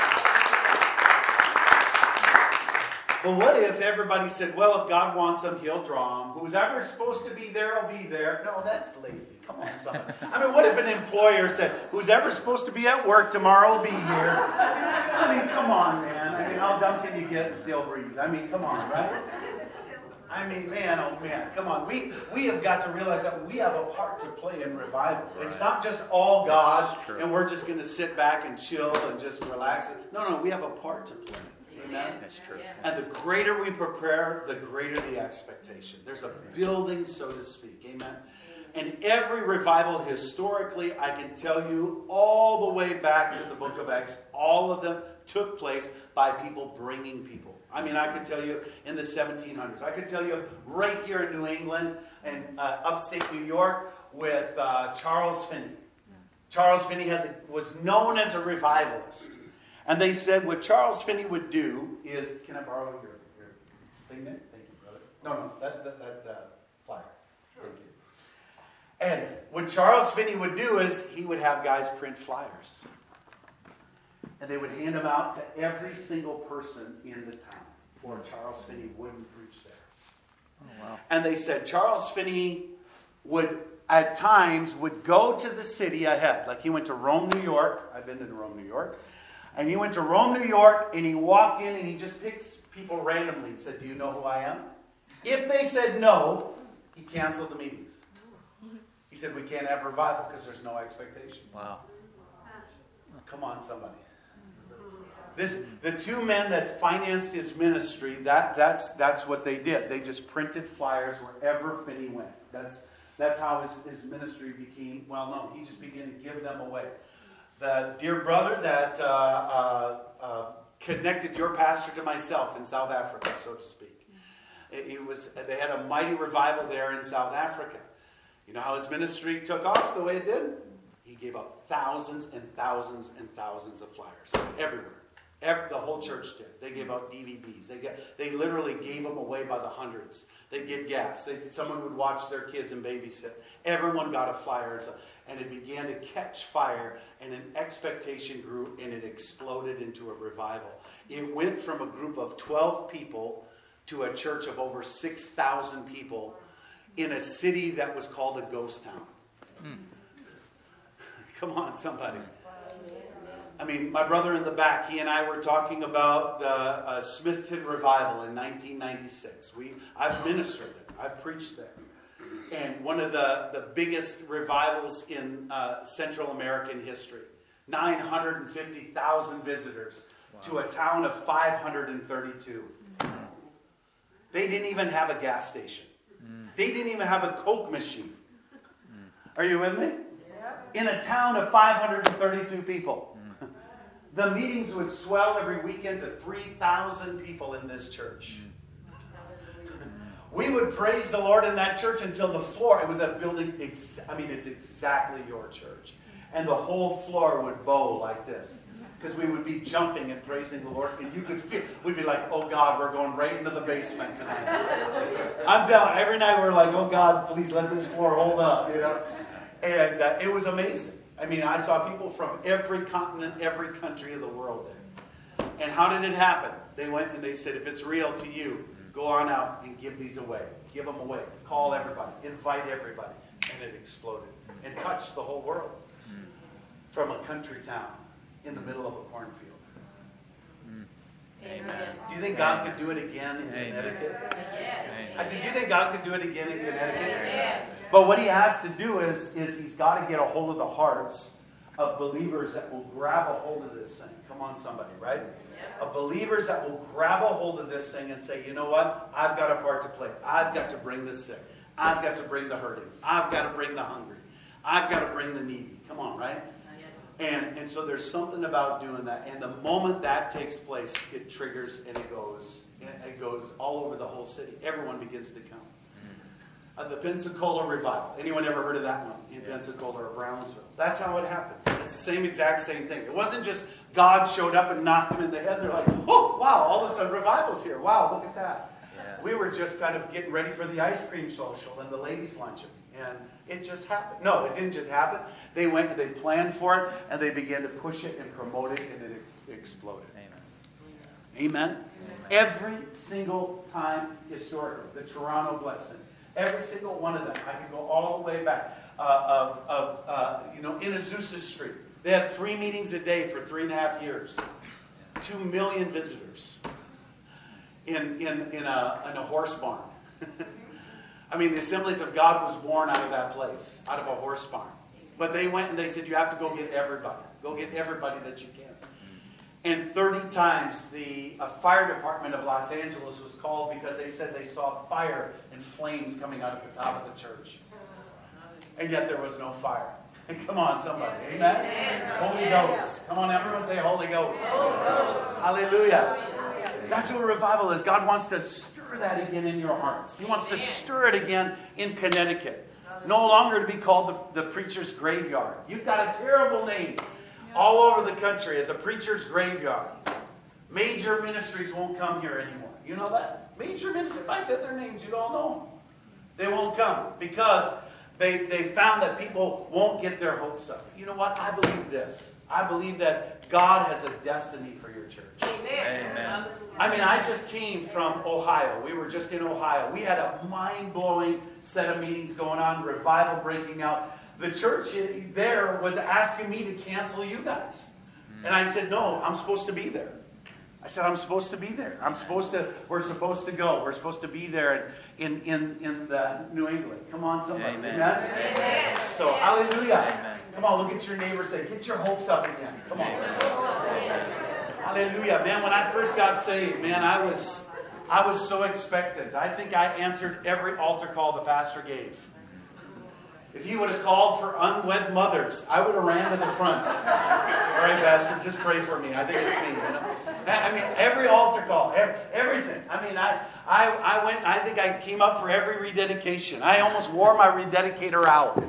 Speaker 1: But what if everybody said, well, if God wants them, he'll draw them. Who's ever supposed to be there will be there. No, that's lazy. Come on, somebody. I mean, what if an employer said, who's ever supposed to be at work tomorrow will be here? I mean, come on, man. I mean, how dumb can you get and still breathe? I mean, come on, right? I mean, man, oh man, come on. We we have got to realize that we have a part to play in revival. Right. It's not just all God, and we're just going to sit back and chill and just relax. No, no, we have a part to play. Amen.
Speaker 6: That's true.
Speaker 1: And the greater we prepare, the greater the expectation. There's a building, so to speak. Amen. and every revival historically, I can tell you all the way back to the book of Acts, all of them took place by people bringing people. I mean, I could tell you in the seventeen hundreds. I could tell you right here in New England and uh, upstate New York with uh, Charles Finney. Charles Finney had, was known as a revivalist. And they said what Charles Finney would do is, can I borrow your, your thing there? Thank you, brother. No, no, that, that, that uh, flyer. Thank you. And what Charles Finney would do is he would have guys print flyers. And they would hand them out to every single person in the town. Or Charles Finney wouldn't preach there.
Speaker 6: Oh, wow.
Speaker 1: And they said Charles Finney would, at times, would go to the city ahead. Like he went to Rome, New York. I've been to Rome, New York. And he went to Rome, New York, and he walked in and he just picks people randomly and said, do you know who I am? If they said no, he canceled the meetings. He said, we can't have revival because there's no expectation.
Speaker 6: Wow.
Speaker 1: Come on, somebody. This, the two men that financed his ministry, that, that's, that's what they did. They just printed flyers wherever Finney went. That's, that's how his, his ministry became well known. He just began to give them away. The dear brother that uh, uh, uh, connected your pastor to myself in South Africa, so to speak. It, it was, they had a mighty revival there in South Africa. You know how his ministry took off the way it did? He gave out thousands and thousands and thousands of flyers everywhere. Every, the whole church did. They gave out D V Ds. They get, they literally gave them away by the hundreds. They'd get gas. They, someone would watch their kids and babysit. Everyone got a flyer. And, so, and it began to catch fire, and an expectation grew, and it exploded into a revival. It went from a group of twelve people to a church of over six thousand people in a city that was called a ghost town. Mm. Come on, somebody. I mean, my brother in the back, he and I were talking about the uh, Smithton Revival in nineteen ninety-six. We, I've ministered it. I've preached there. And one of the, the biggest revivals in uh, Central American history. nine hundred fifty thousand visitors wow. to a town of five hundred thirty-two. They didn't even have a gas station. Mm. They didn't even have a Coke machine. Mm. Are you with me? Yeah. In a town of five hundred thirty-two people. The meetings would swell every weekend to three thousand people in this church. We would praise the Lord in that church until the floor, it was a building, ex- I mean, it's exactly your church. And the whole floor would bow like this. Because we would be jumping and praising the Lord. And you could feel, we'd be like, oh God, we're going right into the basement tonight. I'm telling you, every night we're like, oh God, please let this floor hold up, you know. And uh, it was amazing. I mean, I saw people from every continent, every country of the world there. And how did it happen? They went and they said, if it's real to you, go on out and give these away. Give them away. Call everybody. Invite everybody. And it exploded and touched the whole world. From a country town in the middle of a cornfield.
Speaker 6: Amen.
Speaker 1: Do you think God could do it again in
Speaker 6: Amen.
Speaker 1: Connecticut?
Speaker 6: Yes.
Speaker 1: I said, do you think God could do it again in Connecticut?
Speaker 6: Yes.
Speaker 1: But what he has to do is, is he's got to get a hold of the hearts of believers that will grab a hold of this thing. Come on, somebody, right? Yep. Of believers that will grab a hold of this thing and say, you know what? I've got a part to play. I've got to bring the sick. I've got to bring the hurting. I've got to bring the hungry. I've got to bring the needy. Come on, right? And, and so there's something about doing that. And the moment that takes place, it triggers and it goes, it goes all over the whole city. Everyone begins to come. Uh, the Pensacola Revival. Anyone ever heard of that one in yeah. Pensacola or Brownsville? That's how it happened. It's the same exact same thing. It wasn't just God showed up and knocked them in the head. They're like, oh, wow, all of a sudden revival's here. Wow, look at that. Yeah. We were just kind of getting ready for the ice cream social and the ladies' luncheon. And it just happened. No, it didn't just happen. They went and they planned for it and they began to push it and promote it and it exploded. Amen. Amen. Amen. Every single time historically, the Toronto Blessing. Every single one of them. I could go all the way back. Uh, of, of uh, you know, in Azusa Street. They had three meetings a day for three and a half years. Two million visitors in in in a in a horse barn. I mean, the Assemblies of God was born out of that place, out of a horse barn. But they went and they said, you have to go get everybody. Go get everybody that you can. And thirty times the uh, fire department of Los Angeles was called because they said they saw fire and flames coming out of the top of the church. and yet there was no fire. Come on, somebody. Amen? Amen. Holy Ghost. Come on, everyone say Holy Ghost. Holy Ghost. Hallelujah. That's what revival is. God wants to stir that again in your hearts. He wants to stir it again in Connecticut. No longer to be called the, the preacher's graveyard. You've got a terrible name all over the country as a preacher's graveyard. Major ministries won't come here anymore. You know that? Major ministries. If I said their names, you'd all know them. They won't come because they, they found that people won't get their hopes up. You know what? I believe this. I believe that God has a destiny for your church.
Speaker 6: Amen. Amen.
Speaker 1: I mean, I just came from Ohio. We were just in Ohio. We had a mind-blowing set of meetings going on, revival breaking out. The church there was asking me to cancel you guys. And I said, no, I'm supposed to be there. I said, I'm supposed to be there. I'm supposed to, we're supposed to go. We're supposed to be there in, in, in the New England. Come on, somebody.
Speaker 6: Amen.
Speaker 1: Amen?
Speaker 6: Amen.
Speaker 1: So, hallelujah.
Speaker 6: Amen.
Speaker 1: Come on, look at your neighbor and say, get your hopes up again. Come on. Hallelujah. Man, when I first got saved, man, I was I was so expectant. I think I answered every altar call the pastor gave. If he would have called for unwed mothers, I would have ran to the front. All right, Pastor, just pray for me. I think it's me. You know? I mean, every altar call, every, everything. I mean, I, I, I went, I think I came up for every rededication. I almost wore my rededicator out.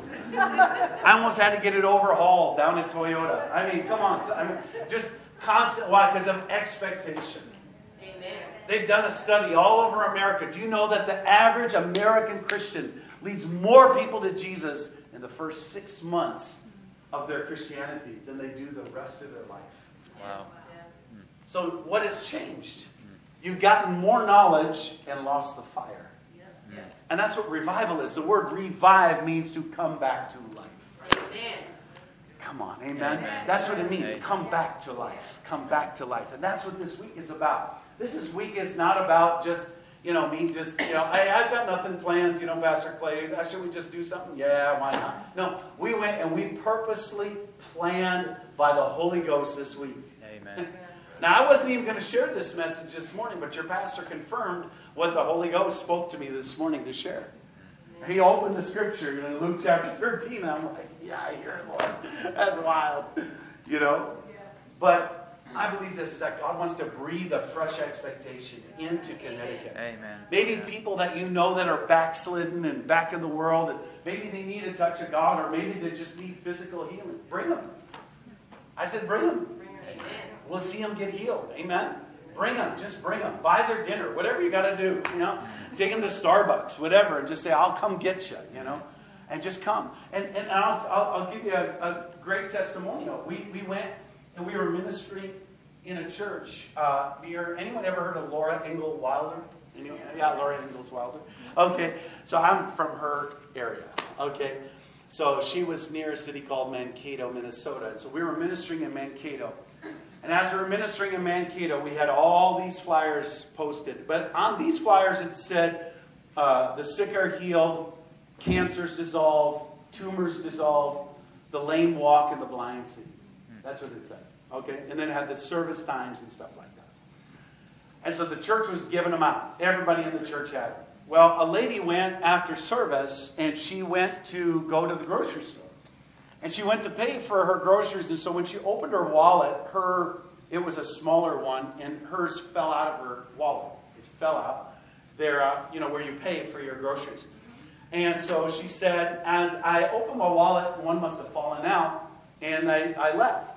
Speaker 1: I almost had to get it overhauled down at Toyota. I mean, come on. I mean, just constant. Why? Because of expectation.
Speaker 7: Amen.
Speaker 1: They've done a study all over America. Do you know that the average American Christian leads more people to Jesus in the first six months of their Christianity than they do the rest of their life?
Speaker 6: Wow.
Speaker 1: So what has changed? You've gotten more knowledge and lost the fire. And that's what revival is. The word revive means to come back to life.
Speaker 7: Amen.
Speaker 1: Come on, amen?
Speaker 6: Amen.
Speaker 1: That's what it means.
Speaker 6: Amen.
Speaker 1: Come back to life. Come back to life. And that's what this week is about. This is week is not about just, you know, me just, you know, hey, I've got nothing planned, you know, Pastor Clay. Should we just do something? Yeah, why not? No, we went and we purposely planned by the Holy Ghost this week.
Speaker 6: Amen.
Speaker 1: Now, I wasn't even going to share this message this morning, but your pastor confirmed what the Holy Ghost spoke to me this morning to share. He opened the scripture in Luke chapter thirteen, and I'm like, yeah, I hear it, Lord. That's wild. You know? But I believe this is that God wants to breathe a fresh expectation into Connecticut.
Speaker 6: Amen.
Speaker 1: Maybe people that you know that are backslidden and back in the world, and maybe they need a touch of God, or maybe they just need physical healing. Bring them. I said, bring them.
Speaker 7: Amen.
Speaker 1: We'll see them get healed. Amen. Bring them. Just bring them. Buy their dinner. Whatever you got to do. You know, take them to Starbucks, whatever, and just say, "I'll come get you." You know, and just come. And and I'll I'll, I'll give you a, a great testimonial. We we went and we were ministering in a church uh, near. Anyone ever heard of Laura Ingalls Wilder? Anyone? Yeah, Laura Ingalls Wilder. Okay, so I'm from her area. Okay. So she was near a city called Mankato, Minnesota. And so we were ministering in Mankato. And as we were ministering in Mankato, we had all these flyers posted. But on these flyers it said, uh, the sick are healed, cancers dissolve, tumors dissolve, the lame walk, and the blind see. That's what it said. Okay? And then it had the service times and stuff like that. And so the church was giving them out. Everybody in the church had them. Well, a lady went after service, and she went to go to the grocery store. And she went to pay for her groceries, and so when she opened her wallet, her it was a smaller one, and hers fell out of her wallet. It fell out there, uh, you know, where you pay for your groceries. And so she said, as I opened my wallet, one must have fallen out, and I, I left.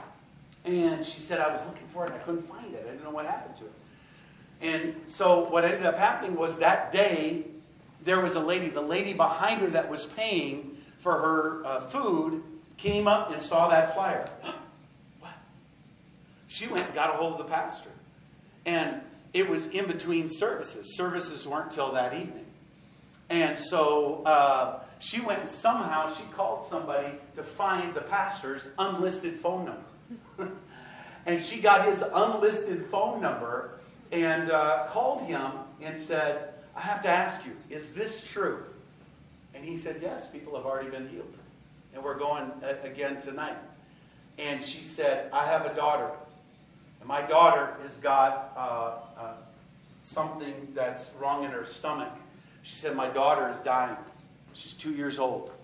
Speaker 1: And she said, I was looking for it, and I couldn't find it. I didn't know what happened to it. And so what ended up happening was that day, there was a lady, the lady behind her that was paying for her uh, food, came up and saw that flyer. What? She went and got a hold of the pastor. And it was in between services. Services weren't till that evening. And so uh, she went and somehow she called somebody to find the pastor's unlisted phone number. And she got his unlisted phone number and uh, called him and said, I have to ask you, is this true? And he said, yes, people have already been healed. And we're going again tonight. And she said, I have a daughter. And my daughter has got uh, uh, something that's wrong in her stomach. She said, my daughter is dying. She's two years old.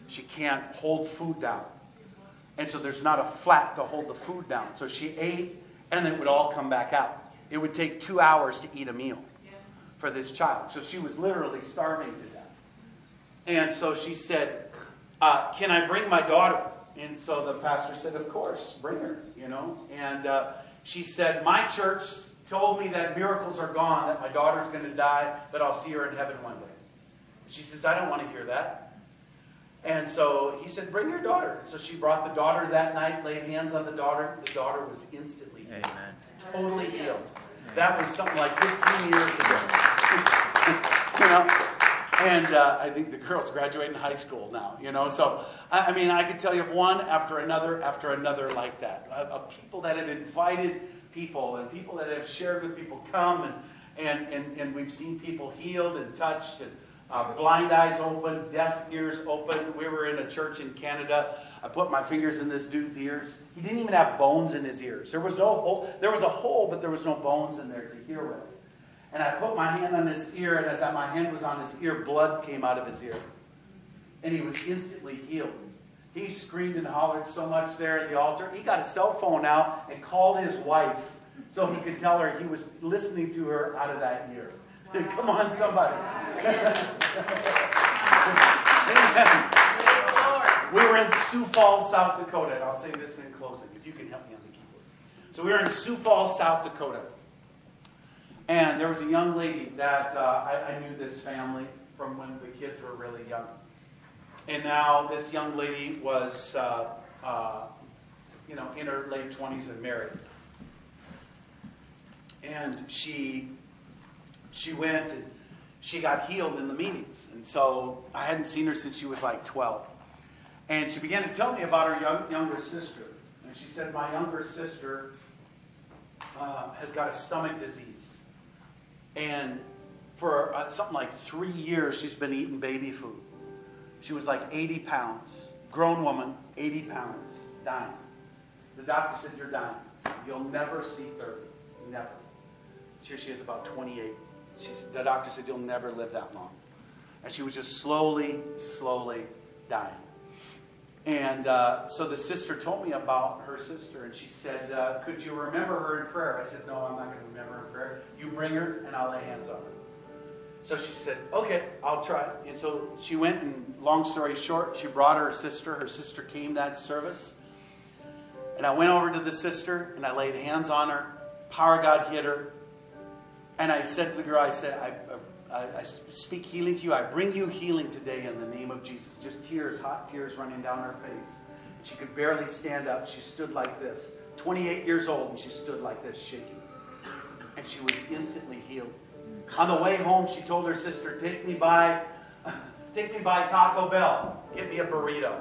Speaker 1: She can't hold food down. And so there's not a flat to hold the food down. So she ate, and it would all come back out. It would take two hours to eat a meal for this child. So she was literally starving to death. And so she said, uh, can I bring my daughter? And so the pastor said, of course, bring her, you know. And uh, she said, my church told me that miracles are gone, that my daughter's going to die, but I'll see her in heaven one day. She says, I don't want to hear that. And so he said, bring your daughter. So she brought the daughter that night, laid hands on the daughter. The daughter was instantly healed.
Speaker 6: Amen.
Speaker 1: Totally healed. That was something like fifteen years ago. You know? And uh, I think the girl's graduating high school now, you know. So, I, I mean, I could tell you one after another after another like that. Of, of people that have invited people and people that have shared with people come. And, and, and, and we've seen people healed and touched and Uh, blind eyes open, deaf ears open. We were in a church in Canada. I put my fingers in this dude's ears. He didn't even have bones in his ears. There was no hole. There was a hole, but there was no bones in there to hear with. And I put my hand on his ear, and as my hand was on his ear, blood came out of his ear. And he was instantly healed. He screamed and hollered so much there at the altar. He got his cell phone out and called his wife so he could tell her he was listening to her out of that ear. Come on, somebody. We were in Sioux Falls, South Dakota, and I'll say this in closing, if you can help me on the keyboard. So we were in Sioux Falls, South Dakota, and there was a young lady that uh, I, I knew this family from when the kids were really young. And now this young lady was, uh, uh, you know, in her late twenties and married. And she... She went and she got healed in the meetings. And so I hadn't seen her since she was like twelve. And she began to tell me about her young, younger sister. And she said, my younger sister uh, has got a stomach disease. And for uh, something like three years, she's been eating baby food. She was like eighty pounds. Grown woman, eighty pounds, dying. The doctor said, you're dying. You'll never see thirty. Never. Here she is about twenty-eight. She's, the doctor said, you'll never live that long. And she was just slowly, slowly dying. And uh, so the sister told me about her sister. And she said, uh, could you remember her in prayer? I said, no, I'm not going to remember her in prayer. You bring her and I'll lay hands on her. So she said, okay, I'll try. And so she went, and long story short, she brought her sister. Her sister came that service. And I went over to the sister and I laid hands on her. Power of God hit her. And I said to the girl, I said, I, I, I speak healing to you. I bring you healing today in the name of Jesus. Just tears, hot tears running down her face. She could barely stand up. She stood like this. twenty-eight years old, and she stood like this, shaking. And she was instantly healed. On the way home, she told her sister, take me by, take me by Taco Bell. Get me a burrito.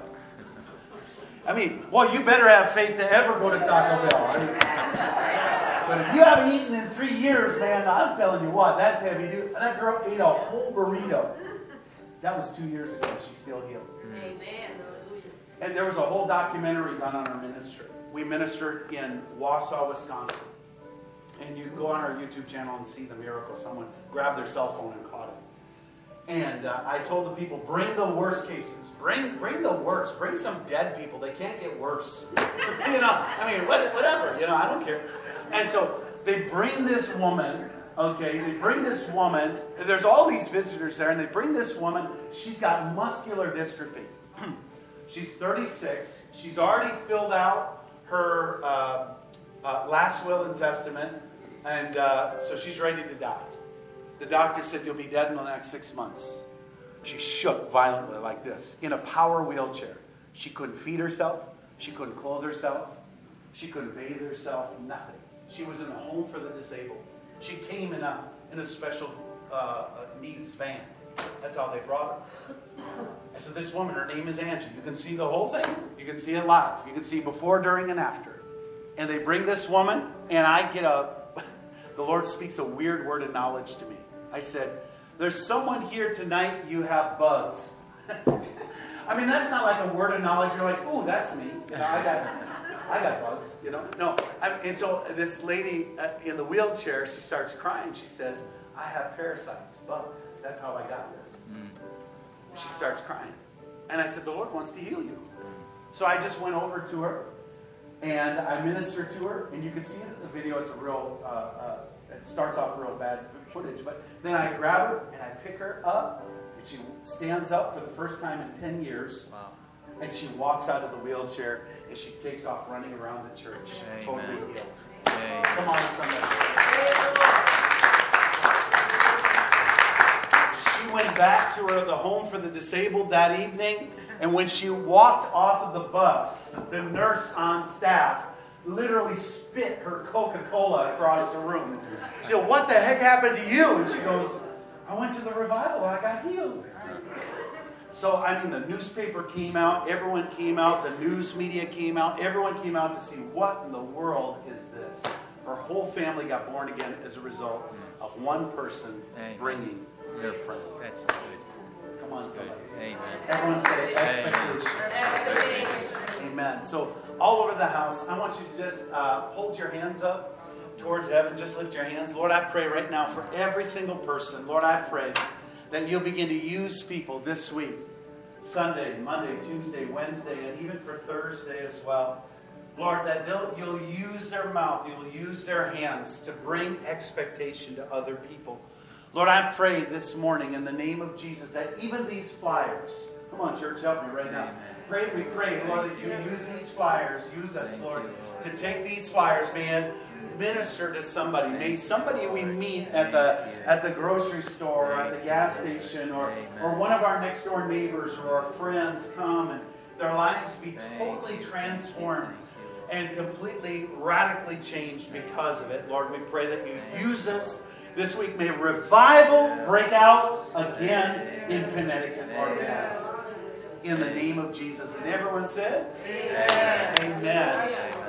Speaker 1: I mean, well, you better have faith to ever go to Taco Bell. I mean, but if you haven't eaten in three years, man, I'm telling you what, that's heavy dude. That girl ate a whole burrito. That was two years ago, and she's still healed.
Speaker 7: Amen.
Speaker 1: And there was a whole documentary done on our ministry. We ministered in Wausau, Wisconsin. And you can go on our YouTube channel and see the miracle. Someone grabbed their cell phone and caught it. And uh, I told the people, bring the worst cases. Bring bring the worst. Bring some dead people. They can't get worse. You know, I mean, whatever. You know, I don't care. And so they bring this woman, okay, they bring this woman. There's all these visitors there, and they bring this woman. She's got muscular dystrophy. She's thirty-six. She's already filled out her uh, uh, last will and testament, and uh, so she's ready to die. The doctor said, you'll be dead in the next six months. She shook violently like this, in a power wheelchair. She couldn't feed herself. She couldn't clothe herself. She couldn't bathe herself, nothing. She was in a home for the disabled. She came in a, in a special uh, needs van. That's how they brought her. And so this woman, her name is Angie. You can see the whole thing. You can see it live. You can see before, during, and after. And they bring this woman, and I get a, the Lord speaks a weird word of knowledge to me. I said, there's someone here tonight, you have bugs. I mean, that's not like a word of knowledge. You're like, ooh, that's me. You know, I got I got bugs, you know. No. I, and so this lady uh, in the wheelchair, she starts crying. She says, I have parasites, bugs. That's how I got this. Mm. She starts crying. And I said, the Lord wants to heal you. So I just went over to her, and I ministered to her, and you can see it in the video. It's a real, uh, uh, it starts off real bad footage, but then I grab her, and I pick her up, and she stands up for the first time in ten years,
Speaker 6: Wow.
Speaker 1: and she walks out of the wheelchair, and she takes off running around the church,
Speaker 6: Amen.
Speaker 1: totally healed.
Speaker 6: Amen.
Speaker 1: Come on, somebody. She went back to her the home for the disabled that evening, and when she walked off of the bus, the nurse on staff literally spit her Coca-Cola across the room. She said, what the heck happened to you? And she goes, I went to the revival, I got healed. So, I mean, the newspaper came out, everyone came out, the news media came out, everyone came out to see what in the world is this. Her whole family got born again as a result of one person
Speaker 6: Amen.
Speaker 1: bringing their friend.
Speaker 6: That's good.
Speaker 1: Come on,
Speaker 6: Good.
Speaker 1: somebody.
Speaker 6: Amen.
Speaker 1: Everyone say expectation. Amen. So all over the house, I want you to just uh, hold your hands up towards heaven. Just lift your hands. Lord, I pray right now for every single person. Lord, I pray that you'll begin to use people this week. Sunday, Monday, Tuesday, Wednesday, and even for Thursday as well. Lord, that they'll, you'll use their mouth, you'll use their hands to bring expectation to other people. Lord, I pray this morning in the name of Jesus that even these flyers, come on, church, help me right now.
Speaker 6: Amen.
Speaker 1: Pray, we pray, Lord, that you use these flyers, use us,
Speaker 6: Thank
Speaker 1: Lord,
Speaker 6: you, Lord.
Speaker 1: to take these flyers, man, minister to somebody. May somebody we meet at the at the grocery store, or at the gas station, or or one of our next door neighbors or our friends come and their lives be totally transformed and completely, radically changed because of it. Lord, we pray that you use us this week. May revival break out again in Connecticut, Lord. We ask. In the name of Jesus. And everyone said, Amen. Amen.